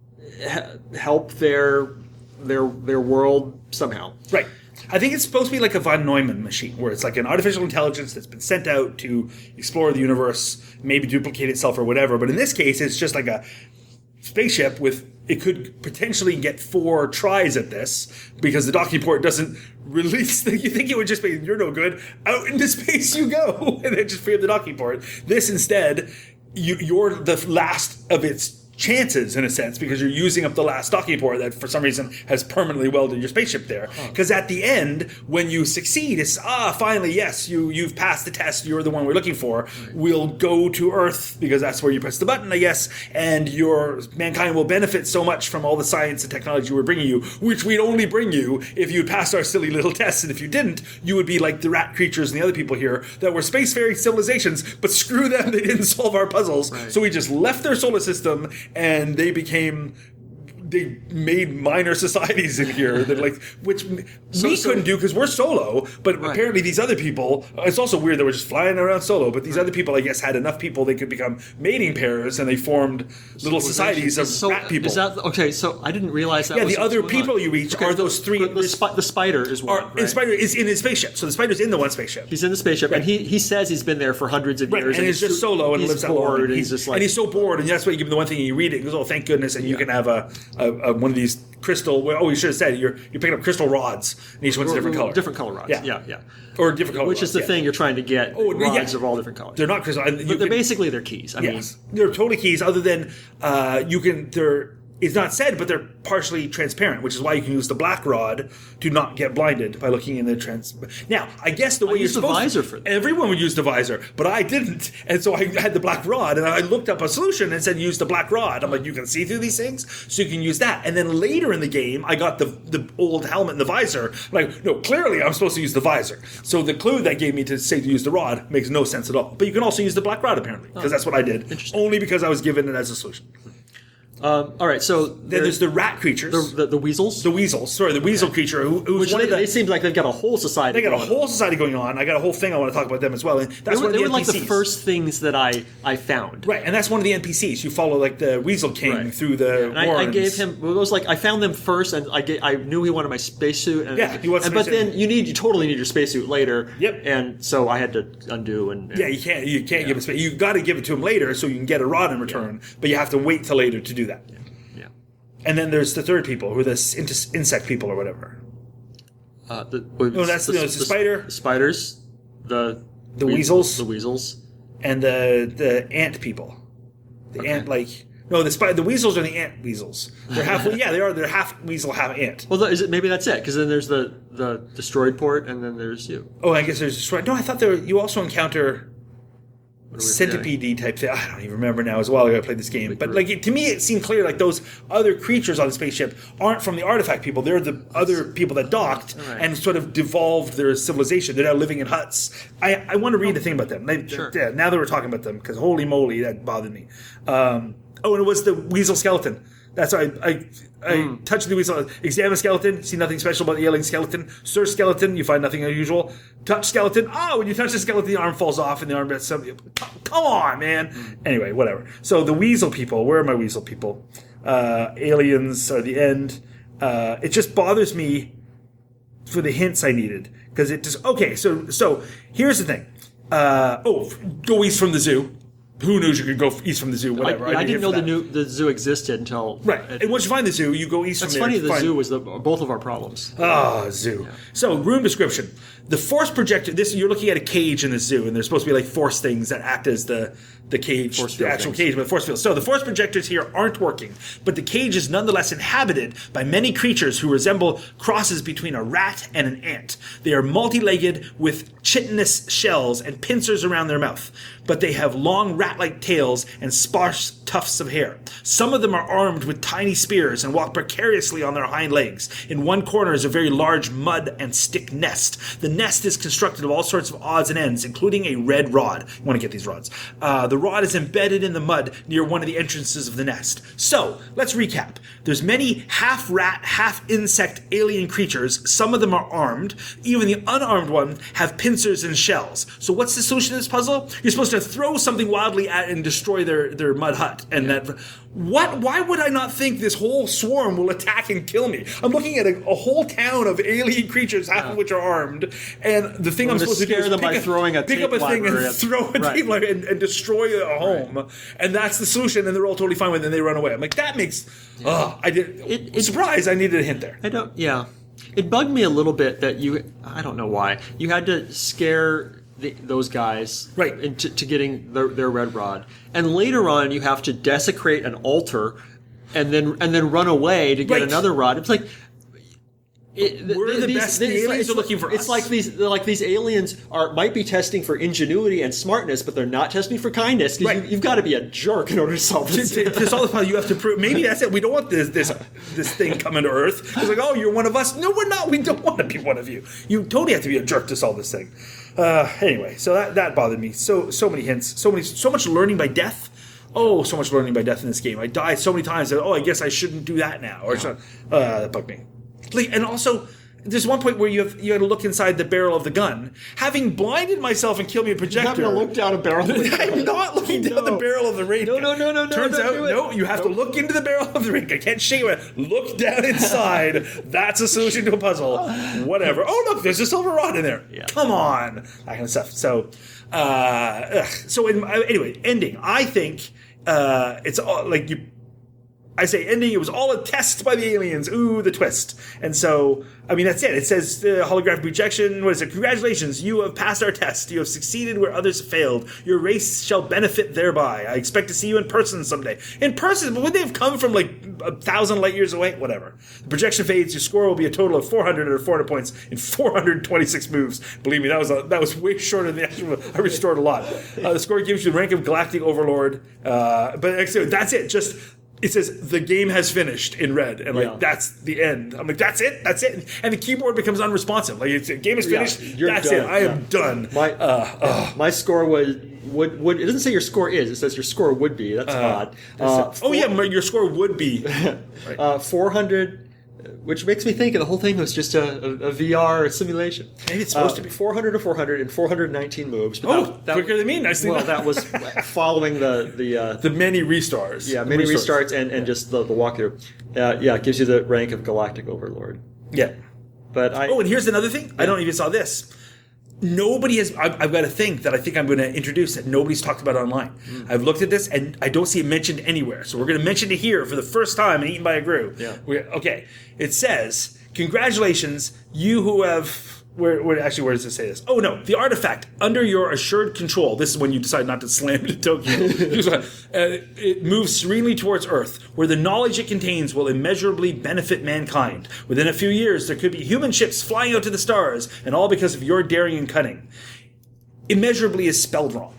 help their their their world somehow.
Right. I think it's supposed to be like a von Neumann machine, where it's like an artificial intelligence that's been sent out to explore the universe, maybe duplicate itself or whatever. But in this case, it's just like a spaceship with, it could potentially get four tries at this because the docking port doesn't release the, you think it would just be, you're no good, out into space you go, and then just free up the docking port. This instead, you, you're the last of its chances in a sense because you're using up the last docking port that for some reason has permanently welded your spaceship there. Because huh. at the end, when you succeed, it's ah finally yes you you've passed the test. You're the one we're looking for. Right. We'll go to Earth because that's where you press the button, I guess. And your mankind will benefit so much from all the science and technology we're bringing you, which we'd only bring you if you'd passed our silly little tests. And if you didn't, you would be like the rat creatures and the other people here that were spacefaring civilizations. But screw them, they didn't solve our puzzles. Right. So we just left their solar system. And they became, they made minor societies in here that like, which so, we so, couldn't do because we're solo. But right. apparently these other people, it's also weird that we're just flying around solo. But these right. other people, I guess, had enough people they could become mating pairs, and they formed little so societies of so, rat people.
Is that okay? So I didn't realize that.
Yeah,
was
the other people on. you reach okay. are those three.
The, the, spi- the spider is one. Are,
right? The spider is in his spaceship. So the spider's in the one spaceship.
He's in the spaceship, right. and he he says he's been there for hundreds of
right.
years,
and, and he's just solo and
he's
lives that
bored,
long.
And
he's,
he's just like,
and he's so bored, and that's why you give him the one thing and you read it. He goes, "Oh, thank goodness!" And yeah. you can have a, a, a one of these crystal. Well, oh, you should have said you're you're picking up crystal rods, and each one's a different color.
Different color rods. Yeah, yeah, yeah.
Or different color.
Which
rods,
is the
yeah.
thing you're trying to get. Oh, rods yeah. of all different colors.
They're not crystal.
But they're can, basically they're keys. I
yes,
mean,
they're totally keys. Other than uh, you can, they're. It's not said, but they're partially transparent, which is why you can use the black rod to not get blinded by looking in the trans. Now, I guess the way
I
you're
used
supposed
the visor
to,
for that.
Everyone would use the visor, but I didn't, and so I had the black rod, and I looked up a solution and said use the black rod. I'm like, you can see through these things, so you can use that. And then later in the game, I got the the old helmet and the visor. I'm like, no, clearly I'm supposed to use the visor. So the clue that gave me to say to use the rod makes no sense at all. But you can also use the black rod apparently, because oh, that's what I did. Only because I was given it as a solution.
Um, all right, so
then there's the rat creatures,
the, the, the weasels,
the weasels. Sorry, the weasel okay. creature. Who, who's
Which
one
they,
of the,
it seems like they've got a whole society.
They got
going
a whole
on.
society going on. I got a whole thing I want to talk about them as well. And that's
they were,
one of the
they were
N P Cs.
like the first things that I, I found.
Right, and that's one of the N P Cs. You follow like the Weasel King
right.
through the
and I, I gave him. It was like I found them first, and I gave, I knew he wanted my spacesuit. And
yeah, he wants.
And, but then you need you totally need your spacesuit later.
Yep.
And so I had to undo and. and
yeah, you can't you can't yeah. give him space. You got to give it to him later so you can get a rod in return. Yeah. But you have to wait till later to do that.
Yeah.
And then there's the third people, who are the insect people or whatever.
Uh, the,
no, that's the, no, it's the, the spider.
The spiders, the
the weasels,
the weasels,
and the the ant people. The okay. ant like no, the spider. The weasels are the ant weasels. They're half. yeah, they are. They're half weasel, half ant.
Well, is it maybe that's it? Because then there's the the destroyed port, and then there's you.
Oh, I guess there's destroyed. No, I thought there. You also encounter. centipede type thing. I don't even remember now. It was a while ago I played this game, but like it, to me, it seemed clear like those other creatures on the spaceship aren't from the artifact people. They're the other people that docked
Right.
and sort of devolved their civilization. They're now living in huts. I, I want to read the thing about them. They,
Sure.
Yeah, now that we're talking about them, because holy moly, that bothered me. Um, oh, and it was the weasel skeleton. That's why I, I, I
Mm.
touched the weasel. Examine skeleton, see nothing special about the alien skeleton. Search skeleton, you find nothing unusual. Touch skeleton, oh, when you touch the skeleton, the arm falls off and the arm gets something. Come on, man.
Mm.
Anyway, whatever. So the weasel people, where are my weasel people? Uh, aliens are the end. Uh, it just bothers me for the hints I needed. Because it just, okay, so so here's the thing. Uh, oh, go east from the zoo. Who knows you could go east from the zoo,
I,
whatever.
yeah, I didn't know the
that.
new the zoo existed until
Right. And once you find the zoo, you go east
It's
from there.
funny
to
the
find-
zoo was the both of our problems.
Ah, zoo. So, room description. The force projector, this, you're looking at a cage in the zoo, and there's supposed to be like force things that act as the, the cage,
Force
the
field
actual
things.
cage, but force field. So, the force projectors here aren't working, but the cage is nonetheless inhabited by many creatures who resemble crosses between a rat and an ant. They are multi-legged with chitinous shells and pincers around their mouth, but they have long rat-like tails and sparse tufts of hair. Some of them are armed with tiny spears and walk precariously on their hind legs. In one corner is a very large mud and stick nest. The nest is constructed of all sorts of odds and ends, including a red rod. You want to get these rods. Uh, the rod is embedded in the mud near one of the entrances of the nest. So, let's recap. There's many half-rat, half-insect alien creatures. Some of them are armed. Even the unarmed ones have pincers and shells. So what's the solution to this puzzle? You're supposed to throw something wildly at and destroy their, their mud hut. And that... What? Why would I not think this whole swarm will attack and kill me? I'm looking at a, a whole town of alien creatures, half of which are armed, and the thing I'm
to
supposed to do
scare
is
them
pick,
by
a,
throwing a
pick up a
tape
thing and
library at-
throw a
Right.
tape library and, and destroy a home, and that's the solution. And they're all totally fine with it, and they run away. I'm like, that makes. Oh, I did.
It- it-
surprise! I needed a hint there.
I don't. Yeah, it bugged me a little bit that you. I don't know why you had to scare the, those guys
Right.
into to getting their, their red rod, and later on you have to desecrate an altar, and then and then run away to get
Right.
another rod. It's like. It, th-
We're
th-
the
these-
best.
these-
The
it's
aliens
like-
are looking for
It's
us.
like these, they're like these aliens are might be testing for ingenuity and smartness, but they're not testing for kindness because
Right.
you, you've got to be a jerk in order to solve
to,
this.
to, to solve the problem, you have to prove. Maybe that's it. We don't want this this this thing coming to Earth. It's like, oh, you're one of us. No, we're not. We don't want to be one of you. You totally have to be a jerk to solve this thing. Uh, anyway, so that that bothered me. So so many hints. So many. So much learning by death. Oh, so much learning by death in this game. I died so many times that oh, I guess I shouldn't do that now. Or so, uh, that bugged me. Like, and also. There's one point where you have you got to look inside the barrel of the gun. Having blinded myself and killed me with a
You have
projector.
to look down a barrel.
I'm not looking down the
No.
barrel of the ray
No,
gun.
no, no, no, no,
Turns
don't
out,
do it.
no, you have to look into the barrel of the ray gun. I can't shake it. Look down inside. That's a solution to a puzzle. Whatever. Oh, look, there's a silver rod in there.
Yeah.
Come on. That kind of stuff. So, uh, ugh. so in, uh, anyway, ending. I think uh, it's all like you. I say ending, it was all a test by the aliens. Ooh, the twist. And so, I mean, that's it. It says uh, holographic projection. What is it? Congratulations, you have passed our test. You have succeeded where others have failed. Your race shall benefit thereby. I expect to see you in person someday. In person? But would they have come from like a thousand light years away? Whatever. The projection fades. Your score will be a total of four hundred or four hundred points in four hundred twenty-six moves. Believe me, that was a, that was way shorter than the actual. I restored a lot. Uh, the score gives you the rank of Galactic Overlord. Uh, but actually, that's it. Just. It says the game has finished in red, and like
Yeah.
that's the end. I'm like, that's it, that's it, and the keyboard becomes unresponsive. Like, it's, the game is
Yeah,
finished.
you're
that's
done,
it. I am
yeah.
done.
My
uh, uh,
my score was would would it doesn't say your score is, it says your score would be. That's odd. Uh,
oh yeah, my, your score would be.
uh, four hundred, which makes me think the whole thing was just a, a, a V R simulation.
Maybe it's supposed
Uh,
to be.
four hundred to four hundred and four hundred nineteen moves. But
Oh,
that, that,
quicker than me. Nicely
well,
done.
that was following the the uh,
the many restars.
yeah many restarts and, and just the, the walkthrough. Uh, yeah, it gives you the rank of Galactic Overlord.
Yeah.
But I
Oh, and here's another thing. I don't even saw this. Nobody has. I've, I've got a thing that I think I'm going to introduce that nobody's talked about online.
Mm.
I've looked at this and I don't see it mentioned anywhere. So we're going to mention it here for the first time in Eaten by a Gru.
Yeah.
We're, okay. It says, "Congratulations, you who have." Where, where actually, where does it say this? Oh no, the artifact under your assured control. This is when you decide not to slam into Tokyo. uh, it moves serenely towards Earth, where the knowledge it contains will immeasurably benefit mankind. Within a few years, there could be human ships flying out to the stars, and all because of your daring and cunning. Immeasurably is spelled wrong.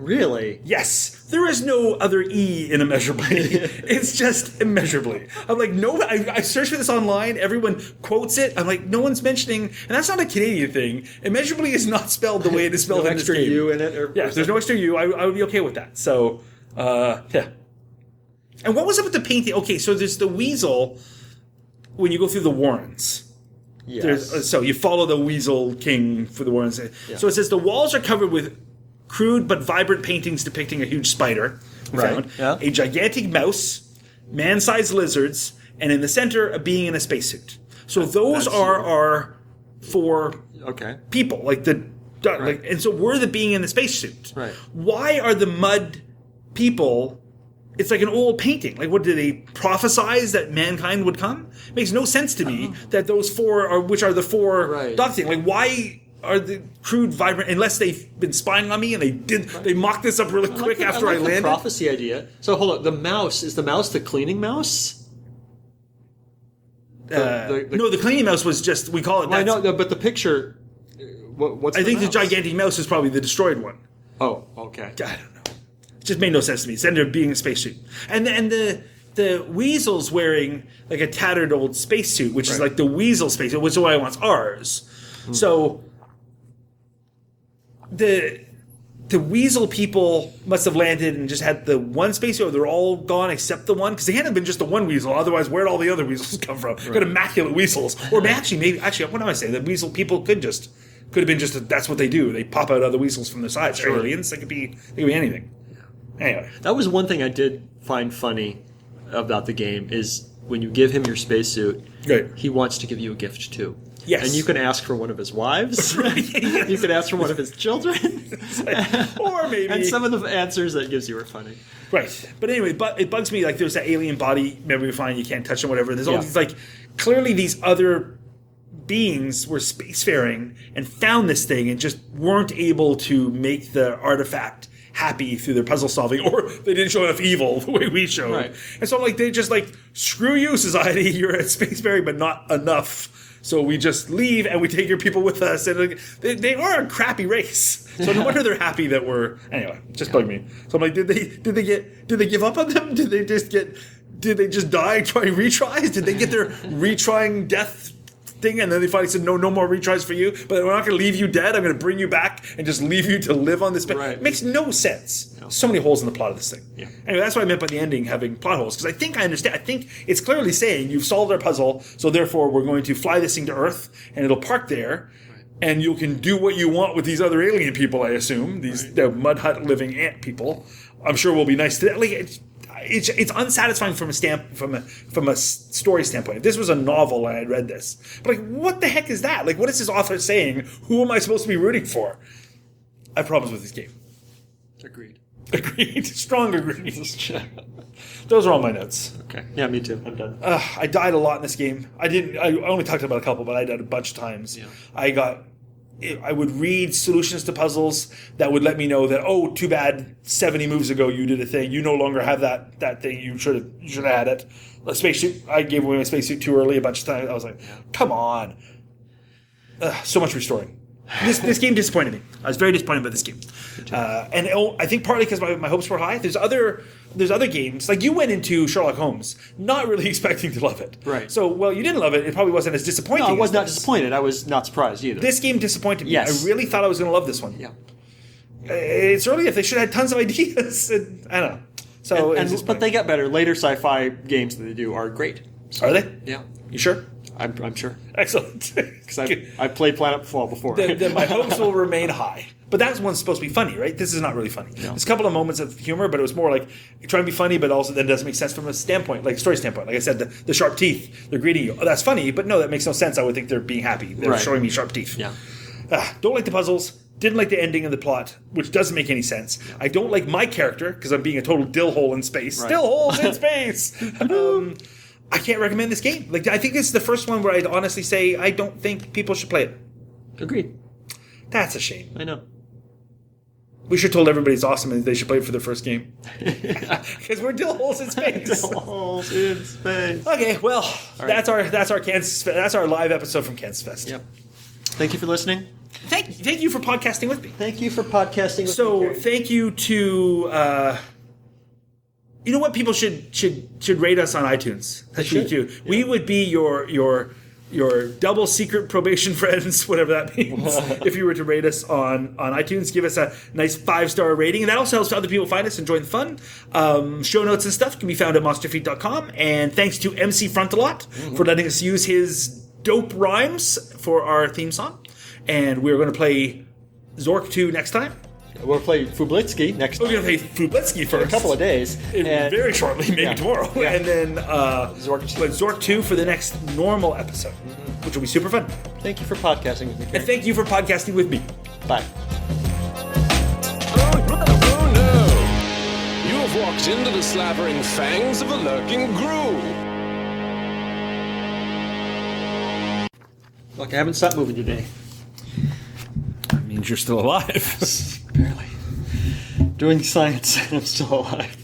Really?
Yes, there is no other E in immeasurably. It's just immeasurably. I'm like, no, I, I searched for this online. Everyone quotes it. I'm like, no one's mentioning, and that's not a Canadian thing. Immeasurably is not spelled the way it is spelled
No
in this
extra
game.
U in it? Or,
Yeah,
or
if there's no extra U, I, I would be okay with that. So, uh, yeah. And what was up with the painting? Okay, so there's the weasel when you go through the Warrens.
Yes.
There's, uh, so you follow the Weasel King for the Warrens. So it says the walls are covered with crude but vibrant paintings depicting a huge spider. We
Right,
found.
yeah.
A gigantic mouse, man-sized lizards, and in the center, a being in a spacesuit. So those
That's
are
you.
are for
Okay.
people, like the like, and so we're the being in the spacesuit.
Right.
Why are the mud people? It's like an old painting. Like, what did they prophesize that mankind would come? It makes no sense to me that those four are, which are the four
Right.
dog thing. Like, why are the crude, vibrant? Unless they've been spying on me and they did, they mocked this up really
I like
quick
the-
after I,
I, like the
landed.
prophecy idea. So hold on. The mouse is the mouse the cleaning mouse?
Uh,
the- the-
no, the cleaning mouse was just we call it.
Well, I
that's-
know, but the picture. uh, What, what's
I think
mouse?
the gigantic mouse is probably the destroyed one.
Oh, okay.
I don't know. It just made no sense to me. It ended up being a spacesuit, and and the the weasel's wearing like a tattered old spacesuit, which is
Right.
like the weasel spacesuit, which is why I wants ours. So the the weasel people must have landed and just had the one spacesuit, or they're all gone except the one, because they hadn't been just the one weasel. Otherwise, where'd all the other weasels come from? Got immaculate weasels, or actually, maybe actually, what am I saying? The weasel people could just could have been just a, that's what they do. They pop out other weasels from their sides. They're aliens. They could be they could be anything. Anyway,
That was one thing I did find funny about the game is when you give him your spacesuit,
Right.
he wants to give you a gift too.
Yes.
And you can ask for one of his wives.
Yes.
You can ask for one of his children.
or maybe
And some of the answers that gives you are funny.
right. But anyway, but it bugs me. Like there's that alien body. Remember, we find you can't touch them, whatever. There's all
Yeah.
these like clearly these other beings were spacefaring and found this thing and just weren't able to make the artifact happy through their puzzle solving, or they didn't show enough evil the way we showed.
Right.
And so like they just like screw you, society. You're at spacefaring, but not enough. So we just leave and we take your people with us. And like, they, they are a crappy race. So no wonder they're happy that we're anyway. Just bug me. So I'm like, did they did they get did they give up on them? Did they just get did they just die trying retries? Did they get their retrying death thing, and then they finally said no, no more retries for you. But we're not going to leave you dead. I'm going to bring you back and just leave you to live on this. Ba-
Right.
It makes no sense. So many holes in the plot of this thing.
Yeah.
Anyway, that's what I meant by the ending having plot holes, because I think I understand. I think it's clearly saying you've solved our puzzle, so therefore we're going to fly this thing to Earth, and it'll park there, and you can do what you want with these other alien people. I assume these
Right.
the mud hut living ant people. I'm sure will be nice to like. It's, it's it's unsatisfying from a stamp from a from a s- story standpoint. If this was a novel and I'd read this, but like, what the heck is that? Like, what is this author saying? Who am I supposed to be rooting for? I have problems with this game.
Agreed.
Agreed. Strong agreed. Those are all my notes.
Okay. Yeah, me too. I'm done.
Uh, I died a lot in this game. I didn't. I only talked about a couple, but I died a bunch of times.
Yeah.
I got. I would read solutions to puzzles that would let me know that, oh, too bad seventy moves ago you did a thing. You no longer have that that thing. You should have you should have had it. A spacesuit. I gave away my spacesuit too early a bunch of times. I was like, come on. Ugh, so much restoring. This this game disappointed me. I was very disappointed by this game, uh, and oh, I think partly because my, my hopes were high. There's other there's other games like you went into Sherlock Holmes not really expecting to love it.
Right.
So well, you didn't love it. It probably wasn't as disappointing.
No, I was
as
not
this.
disappointed. I was not surprised either.
This game disappointed me.
Yes.
I really thought I was going to love this one.
yeah.
Uh, It's early if they should have had tons of ideas. And, I don't know. So,
And,
it's
and, but they get better. Later sci-fi games that they do are great. So,
are they?
Yeah.
You sure?
I'm, I'm sure.
Excellent.
Because I've, I've played Planet Fall before.
then, then my hopes will remain high. But that one's supposed to be funny, right? This is not really funny. There's a couple of moments of humor, but it was more like trying to be funny, but also then doesn't make sense from a standpoint, like a story standpoint. Like I said, the, the sharp teeth, they're greeting you. Oh, that's funny, but no, that makes no sense. I would think they're being happy. They're
Right.
showing me sharp teeth.
Yeah.
Ah, don't like the puzzles. Didn't like the ending of the plot, which doesn't make any sense. I don't like my character because I'm being a total dill hole in space.
Right.
Dill holes in space. um, I can't recommend this game. Like I think this is the first one where I'd honestly say I don't think people should play it.
Agreed.
That's a shame.
I know.
We should have told everybody it's awesome and they should play it for their first game. Because we're dill holes in space.
Holes in space.
Okay, well,
right.
that's our that's our Kansas that's our live episode from Kansas Fest.
Yep. Thank you for listening.
thank thank you for podcasting with me.
Thank you for podcasting with me,
So
Gary.
thank you to uh, you know what, people should should should rate us on iTunes. That's
should,
too. We would be your your your double secret probation friends, whatever that means. If you were to rate us on on iTunes, give us a nice five star rating, and that also helps other people find us and join the fun. Um, show notes and stuff can be found at monster feet dot com. And thanks to M C Frontalot mm-hmm. for letting us use his dope rhymes for our theme song. And we're going to play Zork two next time.
We'll play Fublitsky next
We're
time.
going to play Fublitsky first.
In a couple of days.
In
and
very shortly, maybe
yeah.
tomorrow.
Yeah.
And then uh,
Zork two.
but Zork two for the next normal episode, mm-hmm. which will be super fun.
Thank you for podcasting with me, Gary.
And thank you for podcasting with me.
Bye.
Oh, oh no! You have walked into the slavering fangs of a lurking Gru.
Look, I haven't stopped moving today.
That means you're still alive.
Barely. Doing science and I'm still alive.